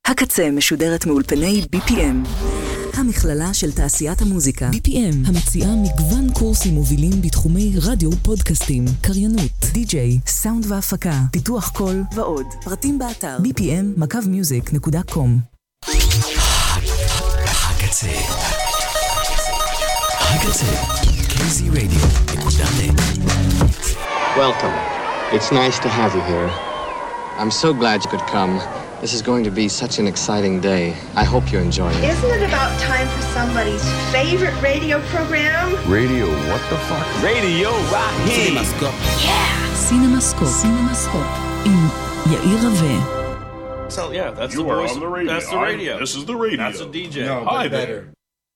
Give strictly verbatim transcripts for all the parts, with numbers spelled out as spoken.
הקצה משודרת מאולפני בי פי אם, המכללה של תעשיית המוזיקה. בי פי אם המציעה מגוון קורסים מובילים בתחומי רדיו, פודקאסטים, קריינות, די-ג'יי, סאונד והפקה, פיתוח קול ועוד. פרטים באתר בי פי אם מקו מיוזיק נקודה קום. הקצה הקצה קי זי רדיו נקודה נט. Welcome. It's nice to have you here. I'm so glad you could come. This is going to be such an exciting day. I hope you enjoy it. Isn't it about time for somebody's favorite radio program? Radio, what the fuck? Radio Rahi. CinemaScope. Yeah! CinemaScope. CinemaScope. עם יאיר רווה. So yeah, that's You the are voice. on the radio. That's the radio. I'm, this is the radio. That's a די ג'יי. No, Hi but there.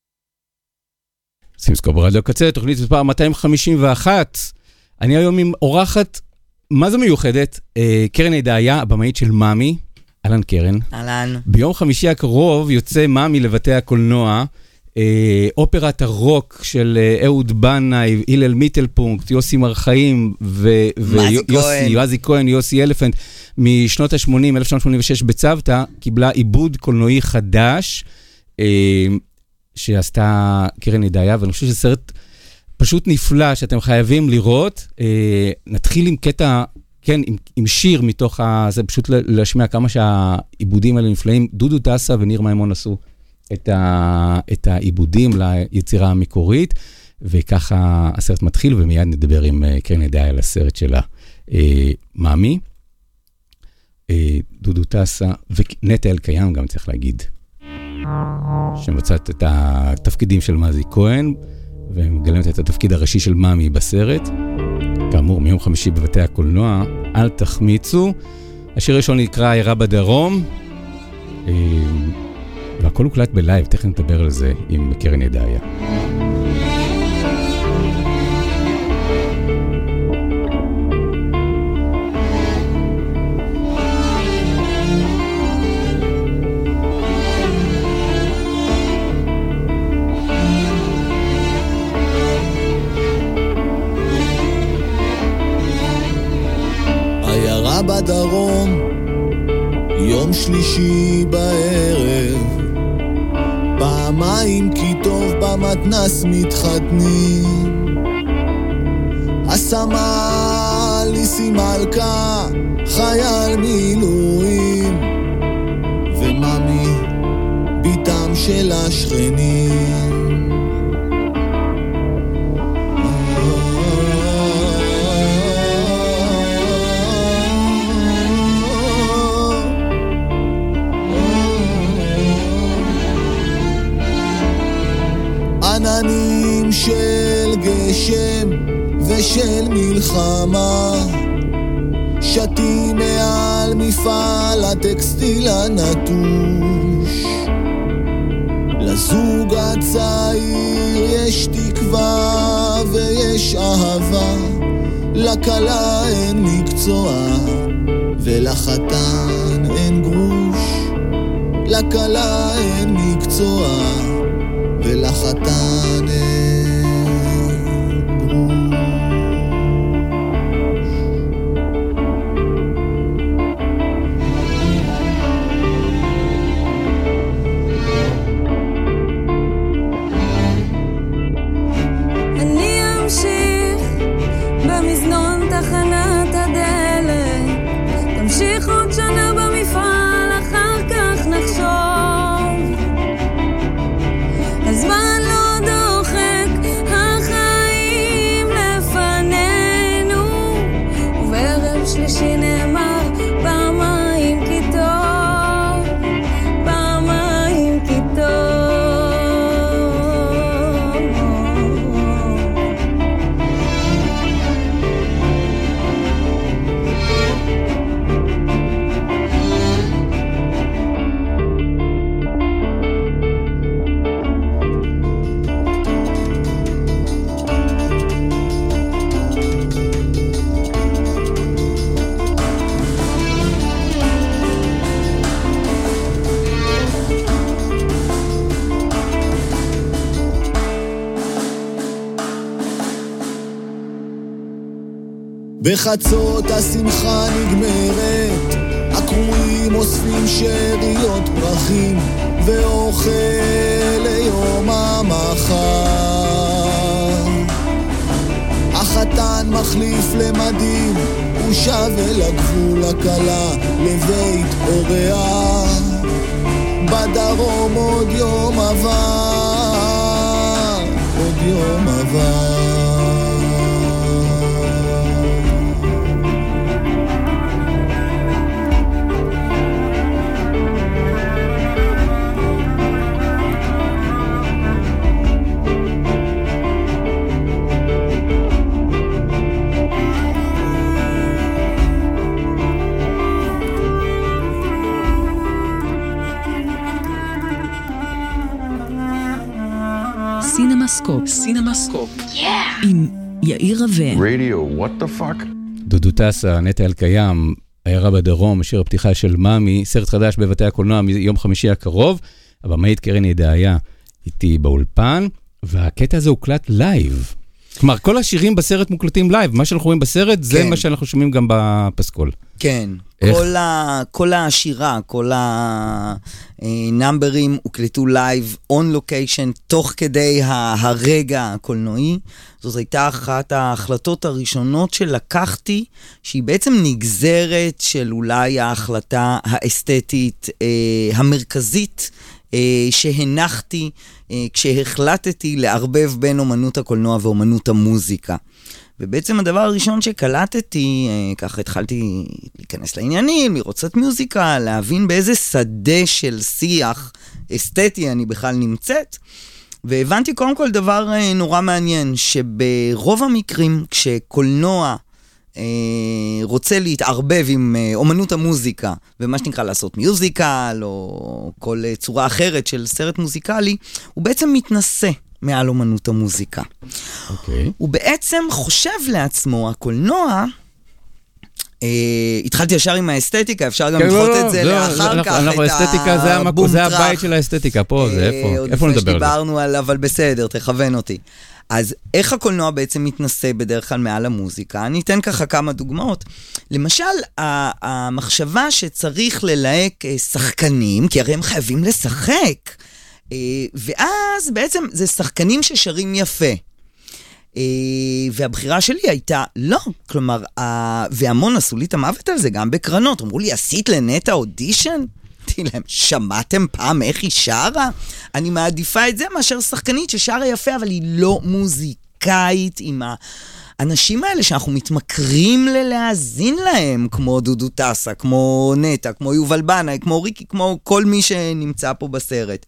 סימסקופ רדיו קצה, תוכנית מספר מאתיים חמישים ואחת. אני היום עם אורחת, מה זה מיוחדת? אה, קרן ידעיה, הבמאית של מאמי. אלן קרן. אלן. ביום חמישי הקרוב יוצא מאמי לבתי הקולנוע, אה, אופרת הרוק של אה, אהוד בנאי, הלל מיטלפונקט, יוסי מרחאים, ו- ויוסי, יוזי כהן, יוסי אלפנט, משנות ה-שמונים, אלף תשע מאות שמונים ושש בצוותא, קיבלה עיבוד קולנועי חדש, אה, שעשתה קרן ידעיה, ואני חושב שזה סרט פשוט נפלא, שאתם חייבים לראות. אה, נתחיל עם קטע, כן, עם, עם שיר מתוך ה... זה פשוט להשמיע כמה שהעיבודים האלה נפלאים. דודו טסה וניר מימון עשו את, ה, את העיבודים ליצירה המקורית, וככה הסרט מתחיל, ומיד נדבר עם קרן ידעיה על הסרט שלה. אה, מאמי, אה, דודו טסה, ונטע אלקיים גם צריך להגיד, שמבצעת את התפקידים של מזי כהן, ומגלמת את התפקיד הראשי של מאמי בסרט. כאמור, מיום חמישי בבתי הקולנוע, אל תחמיצו. השיר ראשון נקרא עיירה בדרום, והכל הוקלט בלייב, תכף נדבר על זה עם קרן ידעיה. בדרום, יום שלישי בערב, פעמיים כי טוב במתנס מתחתנים. הסמל ליסי מלכה, חייל מילואים, וממי ביתם של השכנים. עננים של גשם ושל מלחמה, שתים מעל מפעל הטקסטיל הנטוש. לזוג הצעיר יש תקווה ויש אהבה, לכלה אין מקצוע ולחתן אין גרוש. לכלה אין מקצוע ולחתן אין גרוש. אני אמשיך במזנון תחנת הדלק, תמשיך עוד שנה במפעל, אחר כך נחשוב. הזמן לא דוחק, החיים לפנינו, ובערב שלישי נאמר פעמיים כי טוב, פעמיים כי טוב. בחצות השמחה נגמרת, הקרואים אוספים שאריות פרח. מכין ואוכל ליום המחר. החתן מחליף למדים, הוא שב אל הגבול הקלה לבית אוריה. בדרום עוד יום עבר, עוד יום עבר. סינמסקופ, סינמסקופ, עם יאיר רווה. רדיו, what the fuck? דודו טסה, נטע אלקיים, העיירה בדרום, שיר הפתיחה של מאמי, סרט חדש בבתי הקולנוע מיום חמישי הקרוב, הבמאית קרן ידעיה איתי באולפן, והקטע הזה הוקלט לייב. כלומר, כל השירים בסרט מוקלטים לייב, מה שאנחנו רואים בסרט זה מה שאנחנו שומעים גם בפסקול. כן, כל, ה, כל השירה, כל הנאמברים הוקלטו לייב, on location, תוך כדי הרגע הקולנועי. זאת הייתה אחת ההחלטות הראשונות שלקחתי, שהיא בעצם נגזרת של אולי ההחלטה האסתטית אה, המרכזית, אה, שהנחתי אה, כשהחלטתי לערבב בין אומנות הקולנוע ואומנות המוזיקה. ובעצם הדבר הראשון שקלטתי, ככה התחלתי להיכנס לעניינים, לראות קצת מוזיקה, להבין באיזה שדה של שיח אסתטי אני בכלל נמצאת, והבנתי קודם כל דבר נורא מעניין, שברוב המקרים כשקולנוע אה, רוצה להתערבב עם אה, אומנות המוזיקה, ומה שנקרא לעשות מיוזיקל, או כל אה, צורה אחרת של סרט מוזיקלי, הוא בעצם מתנסה מעל אומנות המוזיקה. אוקיי. הוא בעצם חושב לעצמו, הקולנוע, אה, התחלתי ישר עם האסתטיקה, אפשר גם כן, לדחות לא, את זה לא, לאחר אנחנו, כך, אנחנו, את האסתטיקה זה, המקו, זה הבית של האסתטיקה, פה, זה איפה, איפה נדבר על זה? דיברנו על, אבל בסדר, תכוון אותי. אז איך הקולנוע בעצם מתנסה בדרך כלל מעל המוזיקה? אני אתן ככה כמה דוגמאות. למשל, המחשבה שצריך ללהק שחקנים, כי הרי הם חייבים לשחק, ואז בעצם זה שחקנים ששרים יפה. והבחירה שלי הייתה לא, כלומר, והמון עשו לי את המוות על זה, גם בקרנות. אמרו לי, עשית לנטע אודישן? אמרתי להם, שמעתם פעם איך היא שרה? אני מעדיפה את זה מאשר שחקנית ששרה יפה, אבל היא לא מוזיקאית עם האנשים האלה שאנחנו מתמכרים ללהזין להם, כמו דודו טסה, כמו נטע, כמו יובל בנאי, כמו ריקי, כמו כל מי שנמצא פה בסרט.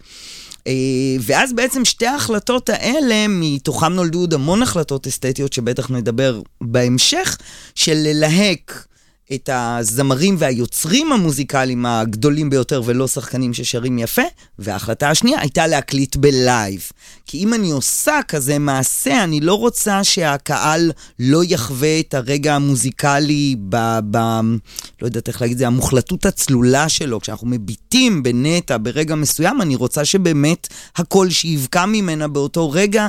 ואז בעצם שתי ההחלטות האלה, מתוכם נולדו עוד המון החלטות אסתטיות שבטח נדבר בהמשך, של ללהק את הזמרים והיוצרים המוזיקליים הגדולים ביותר ולא שחקנים ששרים יפה, וההחלטה השנייה הייתה להקליט בלייב. כי אם אני עושה כזה מעשה, אני לא רוצה שהקהל לא יחווה את הרגע המוזיקלי ב... ב לא יודעת איך להגיד זה, המוחלטות הצלולה שלו. כשאנחנו מביטים בנטע ברגע מסוים, אני רוצה שבאמת הכל שיבקע ממנה באותו רגע,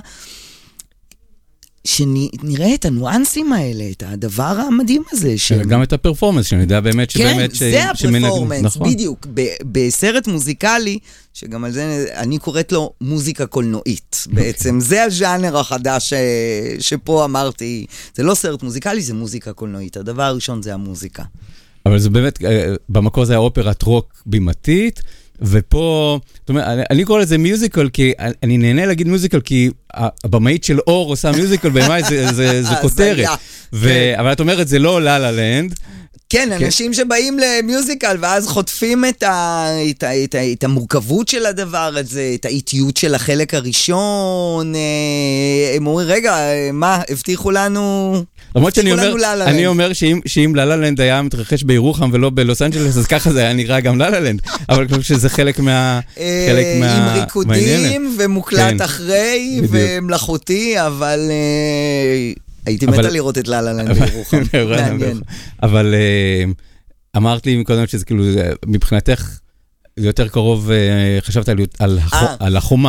שנראה את הניואנסים האלה, את הדבר המדהים הזה. גם את הפרפורמנס, שאני יודע באמת שבאמת... כן, זה הפרפורמנס, בדיוק. בסרט מוזיקלי, שגם על זה אני קוראת לו מוזיקה קולנועית. בעצם זה הז'אנר החדש שפה אמרתי, זה לא סרט מוזיקלי, זה מוזיקה קולנועית. הדבר הראשון זה המוזיקה. אבל זה באמת, במקור זה האופרת רוק בימתית, ופה, זאת אומרת, אני קורא לזה מיוזיקל, כי אני נהנה להגיד מיוזיקל, כי הבמאית של אור עושה מיוזיקל, באמת זה כותרת. אבל את אומרת, זה לא לה לה לנד. כן, אנשים שבאים למיוזיקל, ואז חוטפים את המורכבות של הדבר הזה, את האיטיות של החלק הראשון, הם אומרים, רגע, מה, הבטיחו לנו... למרות שאני אומר, אני אומר שאם ללה-לנד היה מתרחש בירוחם ולא בלוס אנג'לס, אז ככה זה היה נראה גם ללה-לנד, אבל כמו שזה חלק מה... עם ריקודים ומוקלט אחרי ומלאכותי, אבל הייתי מתה לראות את ללה-לנד בירוחם. מעניין. אבל אמרת לי מקודם שזה כאילו, מבחינתך, זה יותר קרוב, חשבת על החומה.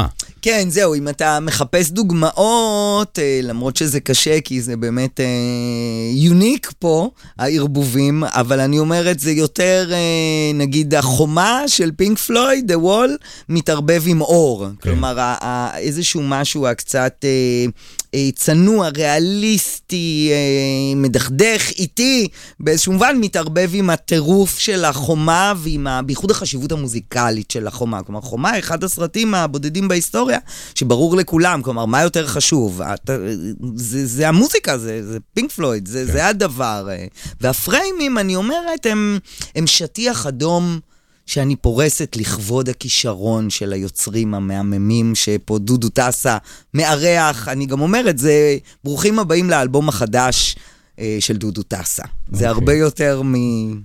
כן, זהו, אם אתה מחפש דוגמאות, למרות שזה קשה, כי זה באמת יוניק פה, הערבובים, אבל אני אומרת, זה יותר, נגיד, החומה של פינק פלויד, The Wall, מתערבב עם אור. כלומר, איזשהו משהו הקצת צנוע, ריאליסטי, מדכדך, איטי, באיזשהו מובן מתערבב עם הטירוף של החומה, ועם בייחוד החשיבות המוזיקלית של החומה. כלומר, חומה, אחד הסרטים הבודדים בהיסטוריה, שברור לכולם, כלומר, מה יותר חשוב? זה, זה המוזיקה, זה, זה פינק פלויד, זה, זה הדבר. והפריימים, אני אומרת, הם, הם שטיח אדום, שאני פורסת לכבוד הכישרון של היוצרים המהממים שפה דודו טסה מארח. אני גם אומרת, זה ברוכים הבאים לאלבום החדש אה, של דודו טסה. Okay. זה הרבה יותר מ...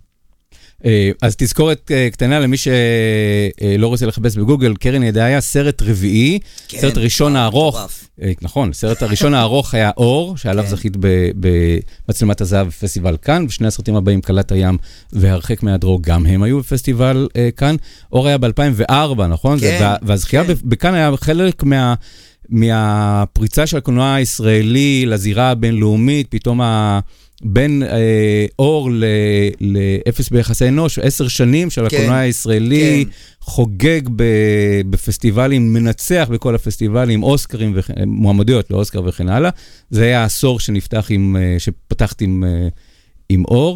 אז תזכורת קטנה למי שלא רוצה לחפש בגוגל, קרן ידעיה, סרט רביעי, כן, סרט ראשון הארוך, נכון, סרט הראשון הארוך היה אור, שעליו כן. זכית במצלמת הזהב בפסטיבל כאן, ושני הסרטים הבאים, קלת הים והרחק מהדרו, גם הם היו בפסטיבל כאן. אור היה ב-אלפיים וארבע, נכון? כן. והזכייה כן. בכאן היה חלק מה... מהפריצה של הקולנוע הישראלי לזירה הבינלאומית, פתאום ה... בין אה, אור לאפס ביחסי אנוש, עשר שנים של הקולנוע כן, הישראלי, כן. חוגג ב, בפסטיבלים, מנצח בכל הפסטיבלים, אוסקרים, וכ... מועמדויות לאוסקר וכן הלאה. זה היה העשור שנפתח עם, שפתחת עם, עם אור.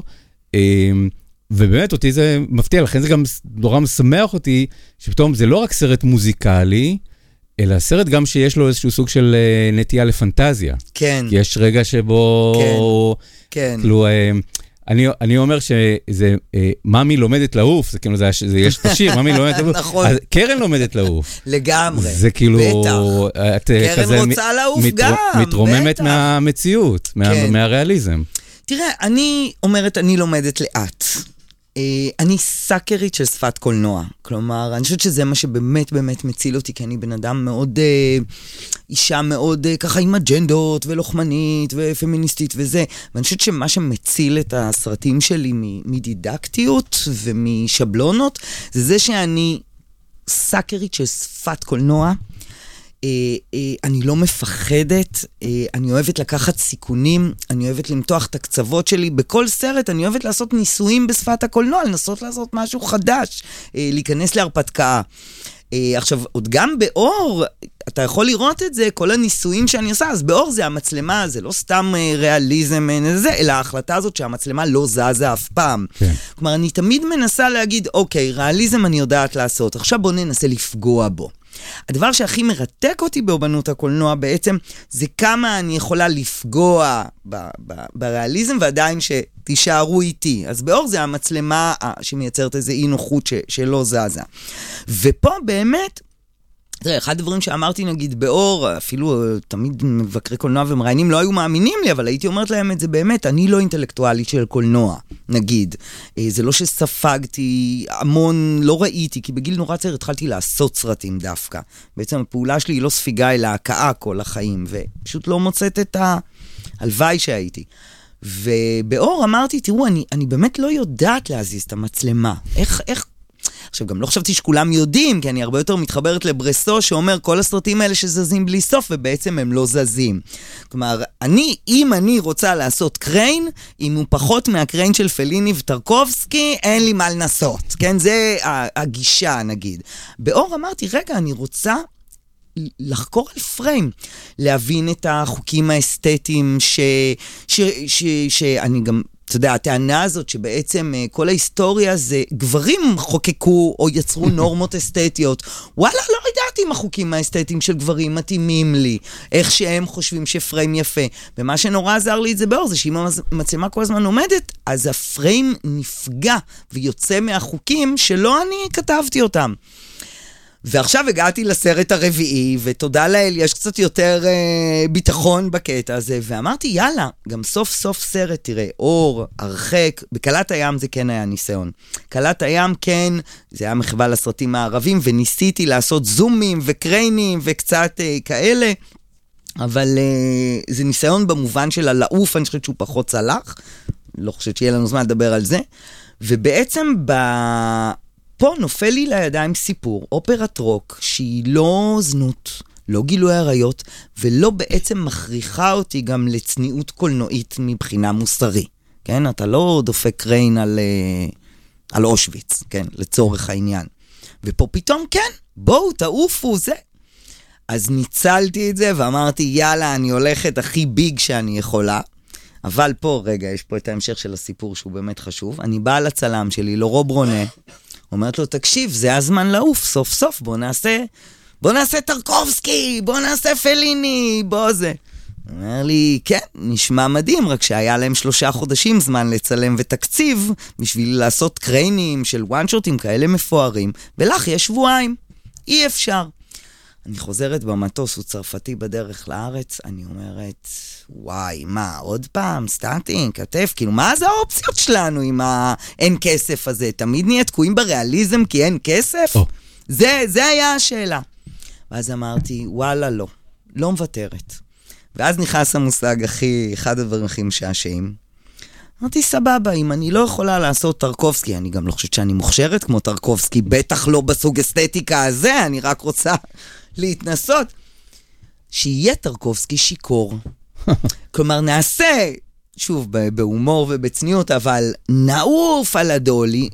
ובאמת אותי זה מפתיע, לכן זה גם נורא משמח אותי, שפתאום זה לא רק סרט מוזיקלי, אלא סרט גם שיש לו איזשהו סוג של נטייה לפנטזיה. כן. כי יש רגע שבו... כן, כן. כאילו, אני, אני אומר שזה, ממי לומדת לעוף, זה כאילו, זה, זה יש את השיר, ממי לומדת לעוף. נכון. אז קרן לומדת לעוף. לגמרי. זה כאילו... בטח. את, קרן כזה, רוצה לעוף מת, גם. מתרוממת בטח. מהמציאות, מה, כן. מהריאליזם. תראה, אני אומרת, אני לומדת לאט. אני סאקרית של שפת קולנוע, כלומר, אני חושבת שזה מה שבאמת באמת מציל אותי, כי אני בן אדם מאוד, אישה מאוד ככה עם אג'נדות ולוחמנית ופמיניסטית וזה, ואני חושבת שמה שמציל את הסרטים שלי מדידקטיות ומשבלונות, זה זה שאני סאקרית של שפת קולנוע, אני לא מפחדת, אני אוהבת לקחת סיכונים, אני אוהבת למתוח את הקצוות שלי, בכל סרט אני אוהבת לעשות ניסויים בשפת הקולנוע, לנסות לעשות משהו חדש, להיכנס להרפתקה. עכשיו, עוד גם באור, אתה יכול לראות את זה, כל הניסויים שאני עושה, אז באור זה המצלמה, זה לא סתם ריאליזם, אלא ההחלטה הזאת שהמצלמה לא זזה אף פעם. כן. כלומר, אני תמיד מנסה להגיד, אוקיי, ריאליזם אני יודעת לעשות, עכשיו בוא ננסה לפגוע בו. הדבר שהכי מרתק אותי באומנות הקולנוע בעצם, זה כמה אני יכולה לפגוע ב- ב- בריאליזם, ועדיין שתישארו איתי. אז באור זה המצלמה שמייצרת איזו אי נוחות ש- שלא זזה. ופה באמת, תראה, אחד הדברים שאמרתי נגיד באור, אפילו תמיד מבקרי קולנוע ומראיינים לא היו מאמינים לי, אבל הייתי אומרת להם את זה באמת, אני לא אינטלקטואלית של קולנוע, נגיד. זה לא שספגתי המון, לא ראיתי, כי בגיל נורא צעיר התחלתי לעשות סרטים דווקא. בעצם הפעולה שלי היא לא ספיגה, אלא הקאה כל החיים, ופשוט לא מוצאת את הלוואי שהייתי. ובאור אמרתי, תראו, אני, אני באמת לא יודעת להזיז את המצלמה. איך, איך עכשיו, גם לא חשבתי שכולם יודעים, כי אני הרבה יותר מתחברת לברסו, שאומר כל הסרטים האלה שזזים בלי סוף, ובעצם הם לא זזים. כלומר, אני, אם אני רוצה לעשות קריין, אם הוא פחות מהקריין של פליני וטרקובסקי, אין לי מה לנסות. כן, זה הגישה, נגיד. באור אמרתי, רגע, אני רוצה לחקור על פריים, להבין את החוקים האסתטיים, ש, ש, ש, שאני גם... אתה יודע, הטענה הזאת שבעצם כל ההיסטוריה זה גברים חוקקו או יצרו נורמות אסתטיות. וואלה, לא ידעתי אם החוקים האסתטיים של גברים מתאימים לי, איך שהם חושבים שפריים יפה. ומה שנורא עזר לי את זה באור, זה שאם המצלמה כל הזמן עומדת, אז הפריים נפגע ויוצא מהחוקים שלא אני כתבתי אותם. ועכשיו הגעתי לסרט הרביעי, ותודה לאל, יש קצת יותר אה, ביטחון בקטע הזה, ואמרתי, יאללה, גם סוף סוף סרט, תראה, אור, הרחק, בקלת הים זה כן היה ניסיון. קלת הים כן, זה היה מחווה לסרטים הערבים, וניסיתי לעשות זומים וקריינים וקצת אה, כאלה, אבל אה, זה ניסיון במובן של הלעוף, אני חושבת שהוא פחות צלח, לא חושבת שיהיה לנו זמן לדבר על זה, ובעצם ב... פה נופל לי לידיים סיפור, אופרת רוק, שהיא לא זנות, לא גילוי עריות, ולא בעצם מכריחה אותי גם לצניעות קולנועית מבחינה מוסרי. כן? אתה לא דופק ריין על, על אושוויץ, כן? לצורך העניין. ופה פתאום כן, בואו, תעופו, זה. אז ניצלתי את זה ואמרתי, יאללה, אני הולכת הכי ביג שאני יכולה. אבל פה, רגע, יש פה את ההמשך של הסיפור שהוא באמת חשוב. אני באה לצלם שלי, לורוב ברונה, אומרת לו, תקשיב, זה הזמן לעוף, סוף סוף, בוא נעשה, בוא נעשה טרקובסקי, בוא נעשה פליני, בוא זה. הוא אומר לי, כן, נשמע מדהים, רק שהיה להם שלושה חודשים זמן לצלם ותקציב, בשביל לעשות קריינים של וואנשוטים כאלה מפוארים, ולך יש שבועיים, אי אפשר. אני חוזרת במטוס, הוא צרפתי בדרך לארץ, אני אומרת, וואי, מה, עוד פעם, סטאטינג, כתף, כאילו, מה זה האופציות שלנו עם האין כסף הזה? תמיד נהיה תקועים בריאליזם כי אין כסף? Oh. זה, זה היה השאלה. ואז אמרתי, וואלה, לא, לא מוותרת. ואז נכנס המושג הכי, אחד הדברים הכי משעשעים. אמרתי, סבבה, אם אני לא יכולה לעשות טרקובסקי, אני גם לא חושבת שאני מוכשרת כמו טרקובסקי, בטח לא בסוג אסתטיקה הזה, אני רק רוצה להתנסות. שיהיה טרקובסקי שיקור. כלומר, נעשה, שוב, בהומור ובצניעות, אבל נעוף על הדולי,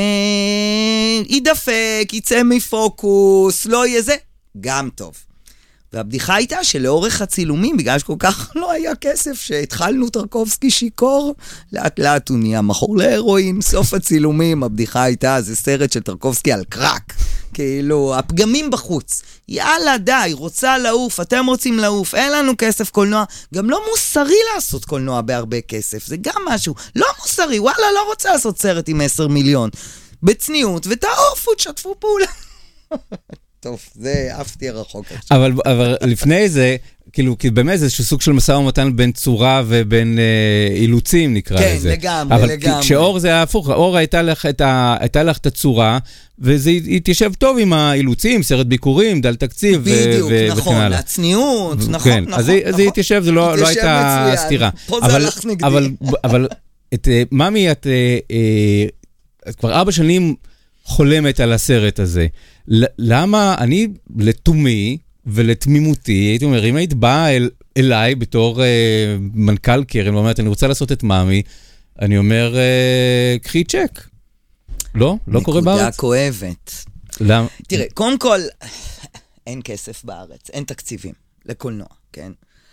וידפק, יצא מפוקוס, לא יהיה זה, גם טוב. והבדיחה הייתה שלאורך הצילומים, בגלל שכל כך לא היה כסף, שהתחלנו טרקובסקי שיקור, לאט לאט הוא נהיה מכור להרואין, סוף הצילומים, הבדיחה הייתה, זה סרט של טרקובסקי על קרק, כאילו, הפגמים בחוץ, יאללה די, רוצה לעוף, אתם רוצים לעוף, אין לנו כסף קולנוע, גם לא מוסרי לעשות קולנוע בהרבה כסף, זה גם משהו, לא מוסרי, וואלה, לא רוצה לעשות סרט עם עשר מיליון, בצניעות, ותעופו, תשתפו פעולה. טוב, זה אהבתי רחוק. אבל, אבל לפני זה, כאילו, כי באמת זה איזשהו סוג של משא ומתן בין צורה ובין אה, אילוצים, נקרא כן, לזה. כן, לגמרי, אבל לגמרי. אבל כשאור זה ההפוך, אור הייתה לך את, ה, הייתה לך את הצורה, וזה התיישב טוב עם האילוצים, סרט ביקורים, דל תקציב בדיוק, ו- נכון, וכן הלאה. הצניעות, נכון, כן, נכון. אז זה, נכון. זה התיישב, זה לא, לא הייתה סתירה. פה זה אבל, הלך נגדי. אבל, אבל את ממי, את, את כבר ארבע שנים חולמת על הסרט הזה. למה אני לתומי ולתמימותי, הייתי אומר, אם היית באה אל, אליי בתור אה, מנכ"ל קרן, ואומרת, אני רוצה לעשות את מאמי, אני אומר, אה, קחי צ'ק. לא? לא קורה בארץ? נקודה כואבת. למה? תראה, קודם כל, אין כסף בארץ, אין תקציבים לקולנוע, כן?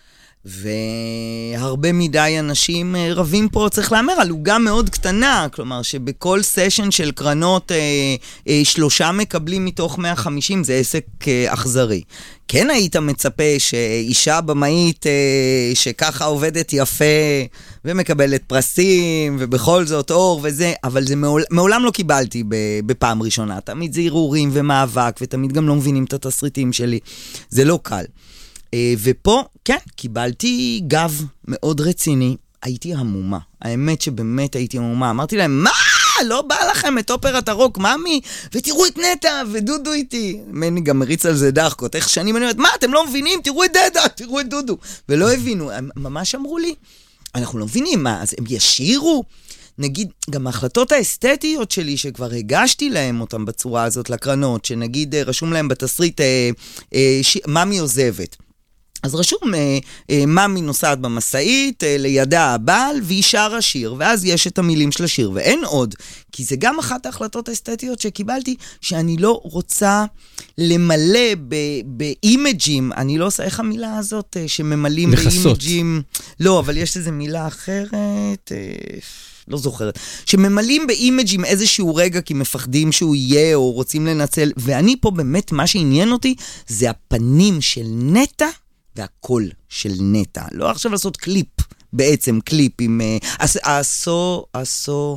והרבה מדי אנשים רבים פה, צריך לאמר, על עוגה מאוד קטנה, כלומר שבכל סשן של קרנות אה, אה, שלושה מקבלים מתוך מאה וחמישים, זה עסק אה, אכזרי. כן היית מצפה שאישה במאית אה, שככה עובדת יפה ומקבלת פרסים ובכל זאת אור וזה, אבל זה מעול, מעולם לא קיבלתי בפעם ראשונה, תמיד זה ערעורים ומאבק ותמיד גם לא מבינים את התסריטים שלי, זה לא קל. ופה, כן, קיבלתי גב מאוד רציני, הייתי המומה, האמת שבאמת הייתי המומה, אמרתי להם, מה? לא בא לכם את אופרת הרוק, ממי? ותראו את נטע, ודודו איתי. מני גם מריץ על זה דחקות, איך שנים אני אומרת, מה, אתם לא מבינים? תראו את דדה, תראו את דודו. ולא הבינו, הם ממש אמרו לי, אנחנו לא מבינים, מה, אז הם ישירו? נגיד, גם ההחלטות האסתטיות שלי, שכבר הגשתי להם אותם בצורה הזאת לקרנות, שנגיד רשום להם בתסריט, אה, אה, ש... ממי עוזבת. אז רשום, אה, אה, ממי נוסעת במסעית, אה, לידה הבעל, והיא שרה שיר, ואז יש את המילים של השיר, ואין עוד, כי זה גם אחת ההחלטות האסתטיות שקיבלתי, שאני לא רוצה למלא באימג'ים, אני לא עושה, איך המילה הזאת, אה, שממלאים באימג'ים, לא, אבל יש איזו מילה אחרת, אה, לא זוכרת, שממלאים באימג'ים איזשהו רגע, כי מפחדים שהוא יהיה, או רוצים לנצל, ואני פה באמת, מה שעניין אותי, זה הפנים של נטע, והקול של נטע. לא עכשיו לעשות קליפ, בעצם קליפ עם... עשו, עשו...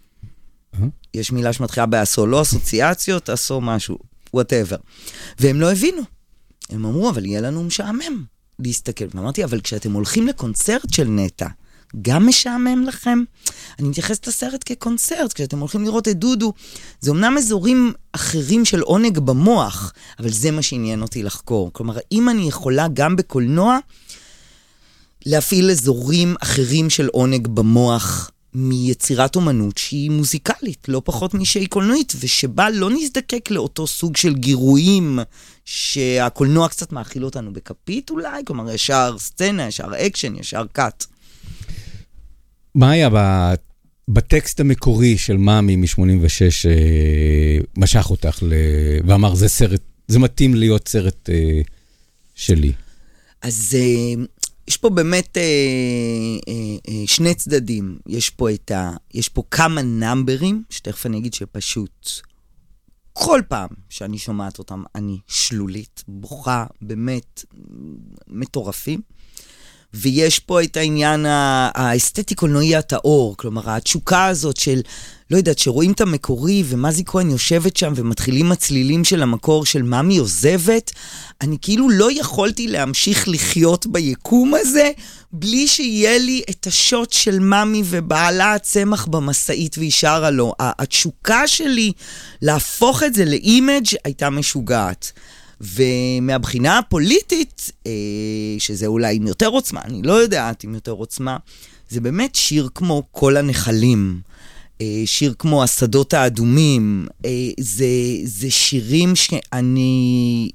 יש מילה שמתחילה בעשו, לא אסוציאציות, עשו משהו, whatever. והם לא הבינו. הם אמרו, אבל יהיה לנו משעמם להסתכל. ואמרתי, אבל כשאתם הולכים לקונצרט של נטע, גם משעמם לכם? אני מתייחסת לסרט כקונצרט, כשאתם הולכים לראות את דודו, זה אומנם אזורים אחרים של עונג במוח, אבל זה מה שעניין אותי לחקור. כלומר, אם אני יכולה גם בקולנוע, להפעיל אזורים אחרים של עונג במוח, מיצירת אומנות שהיא מוזיקלית, לא פחות משהיא קולנועית, ושבה לא נזדקק לאותו סוג של גירויים שהקולנוע קצת מאכיל אותנו בכפית אולי, כלומר ישר סצנה, ישר אקשן, ישר קאט. מה היה בטקסט המקורי של מאמי מ-שמונים ושש משך אותך ואמר זה סרט, זה מתאים להיות סרט שלי? אז יש פה באמת שני צדדים. יש פה את ה... יש פה כמה נאמברים, שתכף אני אגיד שפשוט כל פעם שאני שומעת אותם, אני שלולית, בוכה, באמת מטורפים. ויש פה את העניין האסתטי קולנועי הטהור, כלומר, התשוקה הזאת של, לא יודעת, שרואים את המקורי, ומזי כהן יושבת שם, ומתחילים הצלילים של המקור של מאמי עוזבת, אני כאילו לא יכולתי להמשיך לחיות ביקום הזה, בלי שיהיה לי את השוט של מאמי ובעלה הצמח במסעית וישרה לו. התשוקה שלי להפוך את זה לאימג' הייתה משוגעת. ומהבחינה הפוליטית, שזה אולי עם יותר עוצמה, אני לא יודעת עם יותר עוצמה, זה באמת שיר כמו כל הנחלים, שיר כמו השדות האדומים, זה, זה שירים שאני...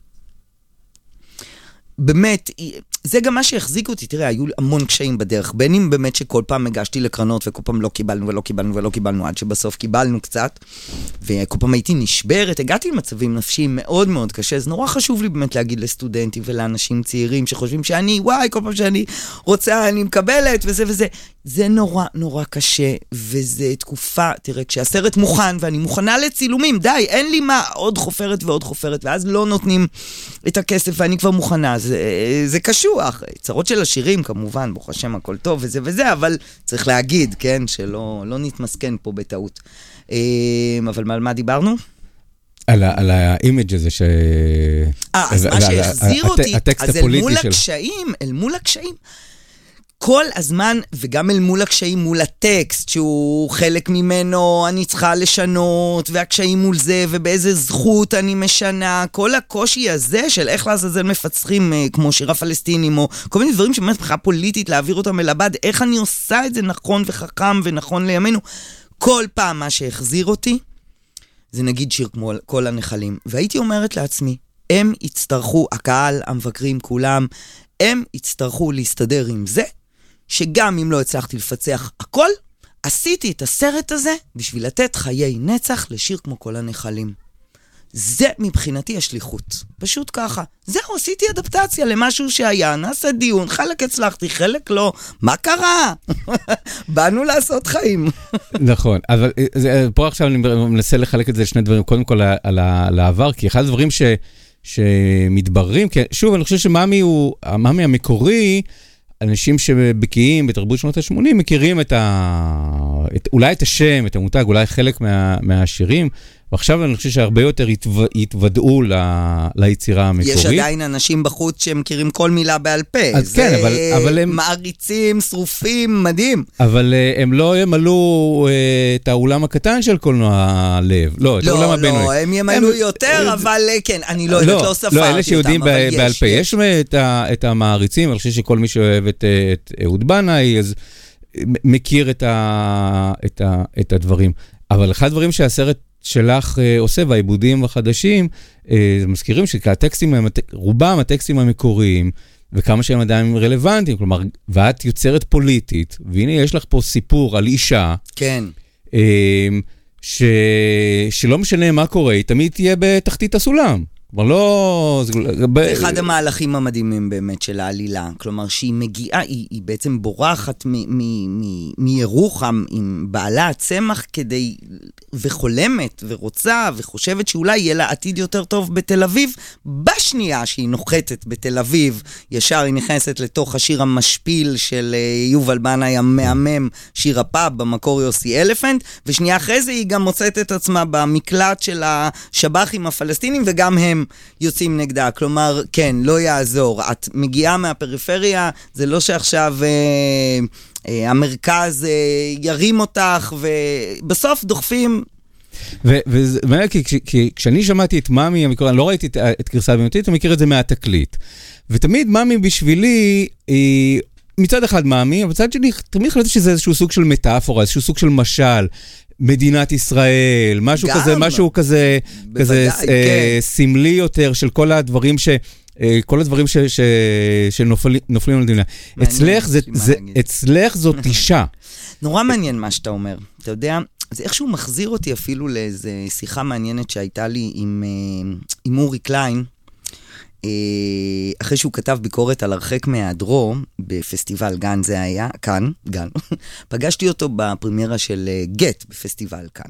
באמת, זה גם מה שהחזיק אותי, תראה, היו המון קשיים בדרך, בין אם באמת שכל פעם הגשתי לקרנות וכל פעם לא קיבלנו ולא קיבלנו ולא קיבלנו, עד שבסוף קיבלנו קצת, וכל פעם הייתי נשברת, הגעתי למצבים נפשיים מאוד מאוד קשה, זה נורא חשוב לי באמת להגיד לסטודנטים ולאנשים צעירים שחושבים שאני, וואי, כל פעם שאני רוצה, אני מקבלת וזה וזה, זה נורא נורא קשה, וזה תקופה, תראה, כשהסרט מוכן ואני מוכנה לצילומים, די, אין לי מה, עוד חופרת ועוד חופרת, ואז לא נותנים את הכסף ואני כבר מוכנה, זה, זה קשוח, צרות של השירים כמובן, ברוך השם הכל טוב וזה וזה, אבל צריך להגיד, כן, שלא לא נתמסכן פה בטעות. אבל על מה דיברנו? על, על האימג' הזה ש... אה, אז מה שהחזיר אותי, אז אל מול הקשיים, אל מול הקשיים, כל הזמן, וגם אל מול הקשיים מול הטקסט, שהוא חלק ממנו, אני צריכה לשנות, והקשיים מול זה, ובאיזה זכות אני משנה, כל הקושי הזה של איך לעזאזל מפצחים, כמו שירה פלסטינים, או כל מיני דברים שבאמת בחירה פוליטית, להעביר אותם אל הבד, איך אני עושה את זה נכון וחכם ונכון לימינו, כל פעם מה שהחזיר אותי, זה נגיד שיר כמו כל הנחלים. והייתי אומרת לעצמי, הם יצטרכו, הקהל, המבקרים, כולם, הם יצטרכו להסתדר עם זה, שגם אם לא הצלחתי לפצח הכל, עשיתי את הסרט הזה בשביל לתת חיי נצח לשיר כמו כל הנחלים. זה מבחינתי השליחות. פשוט ככה. זהו, עשיתי אדפטציה למשהו שהיה, נעשה דיון, חלק הצלחתי, חלק לא. מה קרה? באנו לעשות חיים. נכון, אבל פה עכשיו אני מנסה לחלק את זה לשני דברים. קודם כל על העבר, כי אחד הדברים ש... שמתבררים, כי שוב, אני חושב שמאמי הוא, המאמי המקורי, אנשים שבקיאים בתרבות שנות ה-שמונים מכירים את ה... את, אולי את השם, את המותג, אולי חלק מה, מהשירים, ועכשיו אני חושב שהרבה יותר התו... התוודעו ל... ליצירה המקורית. יש עדיין אנשים בחוץ שמכירים כל מילה בעל פה. אז זה כן, אבל, אבל הם... מעריצים, שרופים, מדהים. אבל הם לא ימלאו את האולם הקטן של קולנוע לב. לא, את האולם הבינוי. לא, הם ימלאו הם... יותר, אבל כן, אני לא יודעת, לא ספרתי אותם. לא, אלה שיודעים אותם, בעל פה. יש, יש את, ה... את המעריצים, אני חושב שכל מי שאוהב את, את אהוד בנאי, אז מכיר את, ה... את, ה... את הדברים. אבל אחד הדברים שהסרט שלך אה, עושה, והעיבודים החדשים, אה, מזכירים שהטקסטים, רובם הטקסטים המקוריים, וכמה שהם עדיין רלוונטיים, כלומר, ואת יוצרת פוליטית, והנה יש לך פה סיפור על אישה, כן. אה, ש... שלא משנה מה קורה, היא תמיד תהיה בתחתית הסולם. כלומר, לא... זה אחד המהלכים המדהימים באמת של העלילה. כלומר, שהיא מגיעה, היא, היא בעצם בורחת מירוחם עם בעלה הצמח כדי, וחולמת ורוצה וחושבת שאולי יהיה לה עתיד יותר טוב בתל אביב. בשנייה שהיא נוחתת בתל אביב, ישר היא נכנסת לתוך השיר המשפיל של יובל בנאי המהמם, שיר הפאב, במקור יוסי אלפנט, ושנייה אחרי זה היא גם מוצאת את עצמה במקלט של השב"חים הפלסטינים, וגם הם יוצאים נגדה, כלומר, כן, לא יעזור. את מגיעה מהפריפריה, זה לא שעכשיו אה, אה, המרכז אה, ירים אותך, ובסוף דוחפים... ובאמת, כי כשאני שמעתי את מאמי, אני לא ראיתי את גרסה הבינונית, אני מכיר את זה מהתקליט. ותמיד מאמי בשבילי היא מצד אחד מאמין, אבל מצד שני, תמיד חלטתי שזה איזשהו סוג של מטאפורה, איזשהו סוג של משל, מדינת ישראל, משהו גם, כזה, משהו כזה, כזה כן. אה, סמלי יותר של כל הדברים ש... כל הדברים ש, ש, שנופלים על המדינה. אצלך, זה, זה, אצלך זאת אישה. נורא מעניין מה שאתה אומר. אתה יודע, זה איכשהו מחזיר אותי אפילו לאיזו שיחה מעניינת שהייתה לי עם, עם אורי קליין, אחרי שהוא כתב ביקורת על הרחק מהיעדרו, בפסטיבל גן זה היה, כאן, גן. פגשתי אותו בפרמיירה של גט בפסטיבל כאן.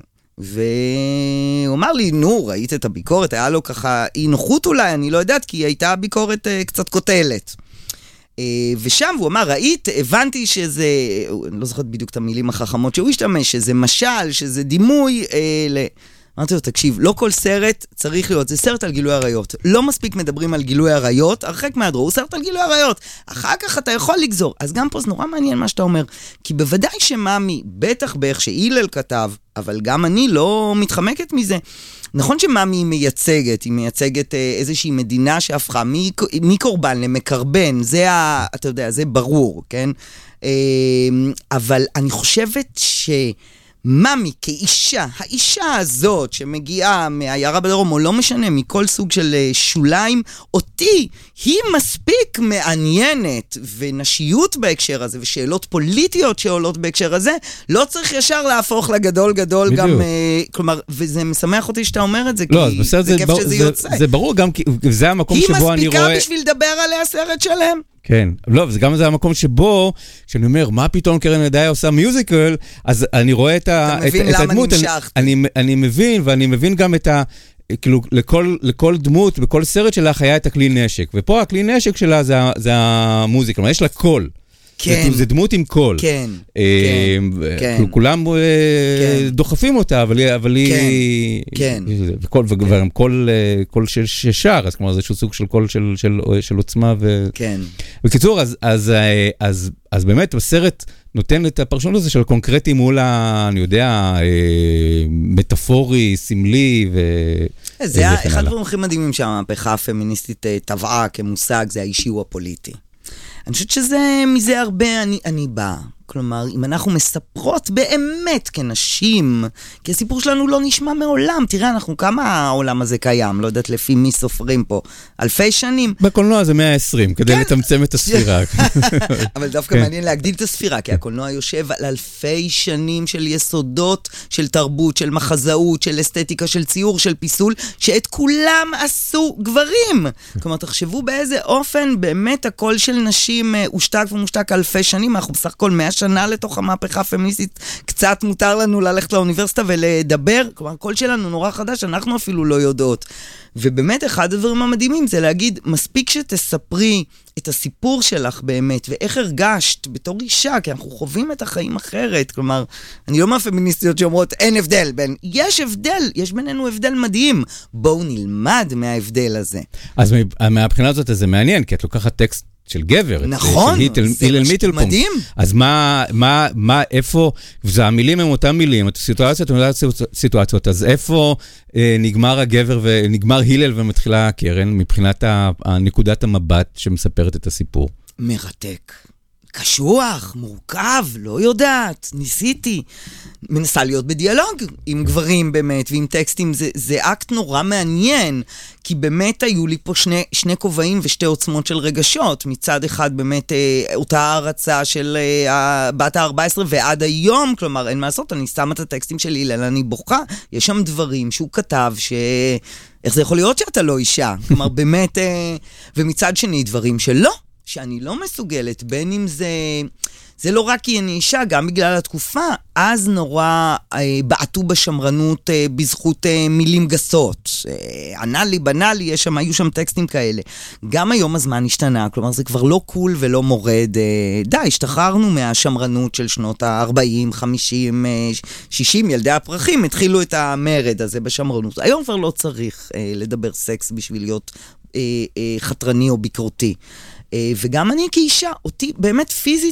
והוא אמר לי, נו, ראית את הביקורת, היה לו ככה אי נוחות אולי, אני לא יודעת, כי הייתה ביקורת uh, קצת כותלת. Uh, ושם הוא אמר, ראית, הבנתי שזה, אני לא זוכרת בדיוק את המילים החכמות שהוא השתמש, שזה משל, שזה דימוי, uh, ל... אמרתי לו, תקשיב, לא כל סרט צריך להיות, זה סרט על גילוי עריות. לא מספיק מדברים על גילוי עריות, הרחק מהיעדרו, הוא סרט על גילוי עריות. אחר כך אתה יכול לגזור. אז גם פה זה נורא מעניין מה שאתה אומר. כי בוודאי שמאמי, בטח באיך שהילל כתב, אבל גם אני לא מתחמקת מזה. נכון שמאמי היא מייצגת, היא מייצגת איזושהי מדינה שהפכה מקורבן למקרבן, זה ה, אתה יודע, זה ברור, כן? אבל אני חושבת ש... מאמי כאישה, האישה הזאת שמגיעה מהעיירה בדרום, או לא משנה, מכל סוג של שוליים, אותי היא מספיק מעניינת, ונשיות בהקשר הזה, ושאלות פוליטיות שעולות בהקשר הזה, לא צריך ישר להפוך לגדול גדול בדיוק. גם, כלומר, וזה משמח אותי שאתה אומר את זה, לא, כי זה, זה זה כיף בר, שזה זה, יוצא. זה ברור גם, כי זה המקום שבו אני רואה... היא מספיקה בשביל לדבר עליה סרט שלהם? כן, לא, זה גם זה המקום שבו, כשאני אומר, מה פתאום קרן ידעי עושה מיוזיקל, אז אני רואה את הדמות, אני, אני מבין, ואני מבין גם את ה... כאילו, לכל, לכל דמות, בכל סרט שלה היה את הכלי נשק, ופה הכלי נשק שלה זה, זה המוזיקה, כלומר, יש לה קול. כן. זה, זה דמות עם קול. כן, אה, כן. כן. כולם כן. דוחפים אותה, אבל, אבל כן. היא... כן. וכל, וגם קול, קול ששר, אז כלומר, זה איזשהו סוג של קול של, של, של עוצמה. ו... כן. בקיצור, אז, אז, אז, אז באמת, בסרט נותן את הפרשנות הזה של קונקרטי מול ה... אני יודע, מטאפורי, סמלי ו... זה אחד הדברים הכי מדהימים שהמהפכה הפמיניסטית טבעה כמושג, זה האישי הוא הפוליטי. אני חושבת שזה, מזה הרבה אני, אני באה. כלומר, אם אנחנו מספרות באמת כנשים, כי הסיפור שלנו לא נשמע מעולם. תראה, אנחנו, כמה העולם הזה קיים? לא יודעת לפי מי סופרים פה. אלפי שנים. בקולנוע זה מאה ועשרים, כדי לצמצם את הספירה. אבל דווקא מעניין להגדיל את הספירה, כי הקולנוע יושב על אלפי שנים של יסודות, של תרבות, של מחזאות, של אסתטיקה, של ציור, של פיסול, שאת כולם עשו גברים. כלומר, תחשבו באיזה אופן באמת הקול של נשים הושתק ומושתק אלפי שנים. אנחנו בסך הכל מאה שנה לתוך המהפכה הפמיניסטית, קצת מותר לנו ללכת לאוניברסיטה ולדבר, כלומר, הקול שלנו נורא חדש, אנחנו אפילו לא יודעות. ובאמת, אחד הדברים המדהימים זה להגיד, מספיק שתספרי את הסיפור שלך באמת, ואיך הרגשת בתור אישה, כי אנחנו חווים את החיים אחרת, כלומר, אני לא מהפמיניסטיות שאומרות, אין הבדל בין, יש הבדל, יש בינינו הבדל מדהים, בואו נלמד מההבדל הזה. אז מהבחינה הזאת זה מעניין, כי את לוקחת טקסט של גבר. נכון, זה מדהים. אז מה, מה, מה, איפה, זה המילים הם אותם מילים, הסיטואציות הן אותן סיטואציות, אז איפה אה, נגמר הגבר ונגמר הילל ומתחילה קרן, מבחינת נקודת המבט שמספרת את הסיפור? מרתק. קשוח, מורכב, לא יודעת, ניסיתי. מנסה להיות בדיאלוג עם גברים באמת, ועם טקסטים, זה, זה אקט נורא מעניין, כי באמת היו לי פה שני, שני כובעים ושתי עוצמות של רגשות. מצד אחד באמת אה, אותה הרצה של אה, בת ה-ארבע עשרה, ועד היום, כלומר, אין מה לעשות, אני שמה את הטקסטים של הילל, אני בוכה, יש שם דברים שהוא כתב, ש... איך זה יכול להיות שאתה לא אישה? כלומר, באמת, אה, ומצד שני דברים שלא. שאני לא מסוגלת, בין אם זה, זה לא רק כי אני אישה, גם בגלל התקופה, אז נורא אה, בעטו בשמרנות אה, בזכות אה, מילים גסות. אה, ענה לי, בנה לי, יש שם, היו שם טקסטים כאלה. גם היום הזמן השתנה, כלומר זה כבר לא קול ולא מורד. אה, די, השתחררנו מהשמרנות של שנות ה-ארבעים, חמישים, אה, שישים, ילדי הפרחים התחילו את המרד הזה בשמרנות. היום כבר לא צריך אה, לדבר סקס בשביל להיות אה, אה, חתרני או ביקורתי. וגם אני כאישה, אותי באמת פיזית אישית, בגלל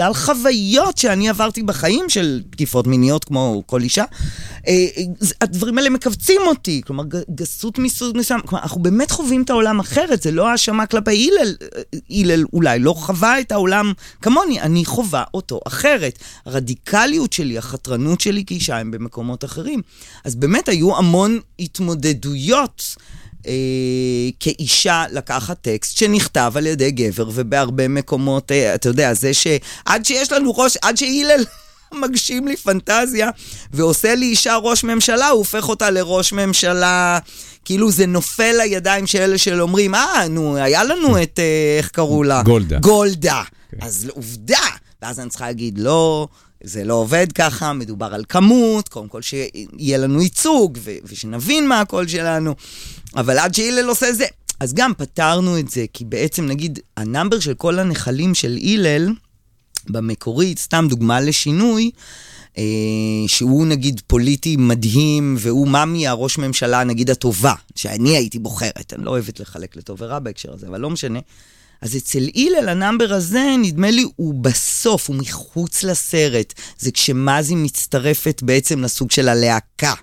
בגלל חוויות שאני עברתי בחיים של תקיפות מיניות כמו כל אישה, הדברים האלה מקבצים אותי, כלומר, גסות מסוג מסוים, כלומר, אנחנו באמת חווים את העולם אחרת, זה לא האשמה כלפי הילל, הילל אולי לא חווה את העולם כמוני, אני חווה אותו אחרת. הרדיקליות שלי, החתרנות שלי כאישה הם במקומות אחרים. אז באמת היו המון התמודדויות אה, כאישה לקחת טקסט שנכתב על ידי גבר, ובהרבה מקומות, אה, אתה יודע, זה שעד שיש לנו ראש, עד שהילל מגשים לי פנטזיה, ועושה לי אישה ראש ממשלה, הוא הופך אותה לראש ממשלה, כאילו זה נופל לידיים של אלה של אומרים, אה, נו, היה לנו את, אה, איך קראו לה? גולדה. גולדה. Okay. אז עובדה. ואז אני צריכה להגיד, לא, זה לא עובד ככה, מדובר על כמות, קודם כל שיהיה לנו ייצוג, ו- ושנבין מה הקול שלנו, אבל עד שהילל עושה זה. אז גם פתרנו את זה, כי בעצם נגיד, הנאמבר של כל הנחלים של הילל, במקורית, סתם דוגמה לשינוי, אה, שהוא נגיד פוליטי מדהים, והוא ממי הראש ממשלה נגיד הטובה, שאני הייתי בוחרת, אני לא אוהבת לחלק לטוב ורע בהקשר הזה, אבל לא משנה. אז אצל הילל הנאמבר הזה, נדמה לי, הוא בסוף, הוא מחוץ לסרט. זה כשמזי מצטרפת בעצם לסוג של הלהקה.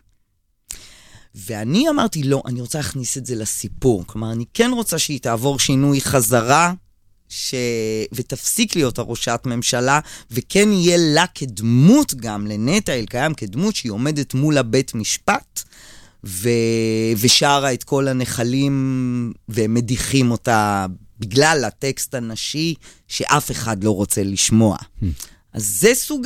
ואני אמרתי, לא, אני רוצה להכניס את זה לסיפור. כלומר, אני כן רוצה שהיא תעבור שינוי חזרה, ש... ותפסיק להיות הראשת ממשלה, וכן יהיה לה כדמות גם, לנטע אלקיים כדמות שהיא עומדת מול הבית משפט, ו... ושרה את כל הנחלים, ומדיחים אותה בגלל הטקסט הנשי שאף אחד לא רוצה לשמוע. אז זה סוג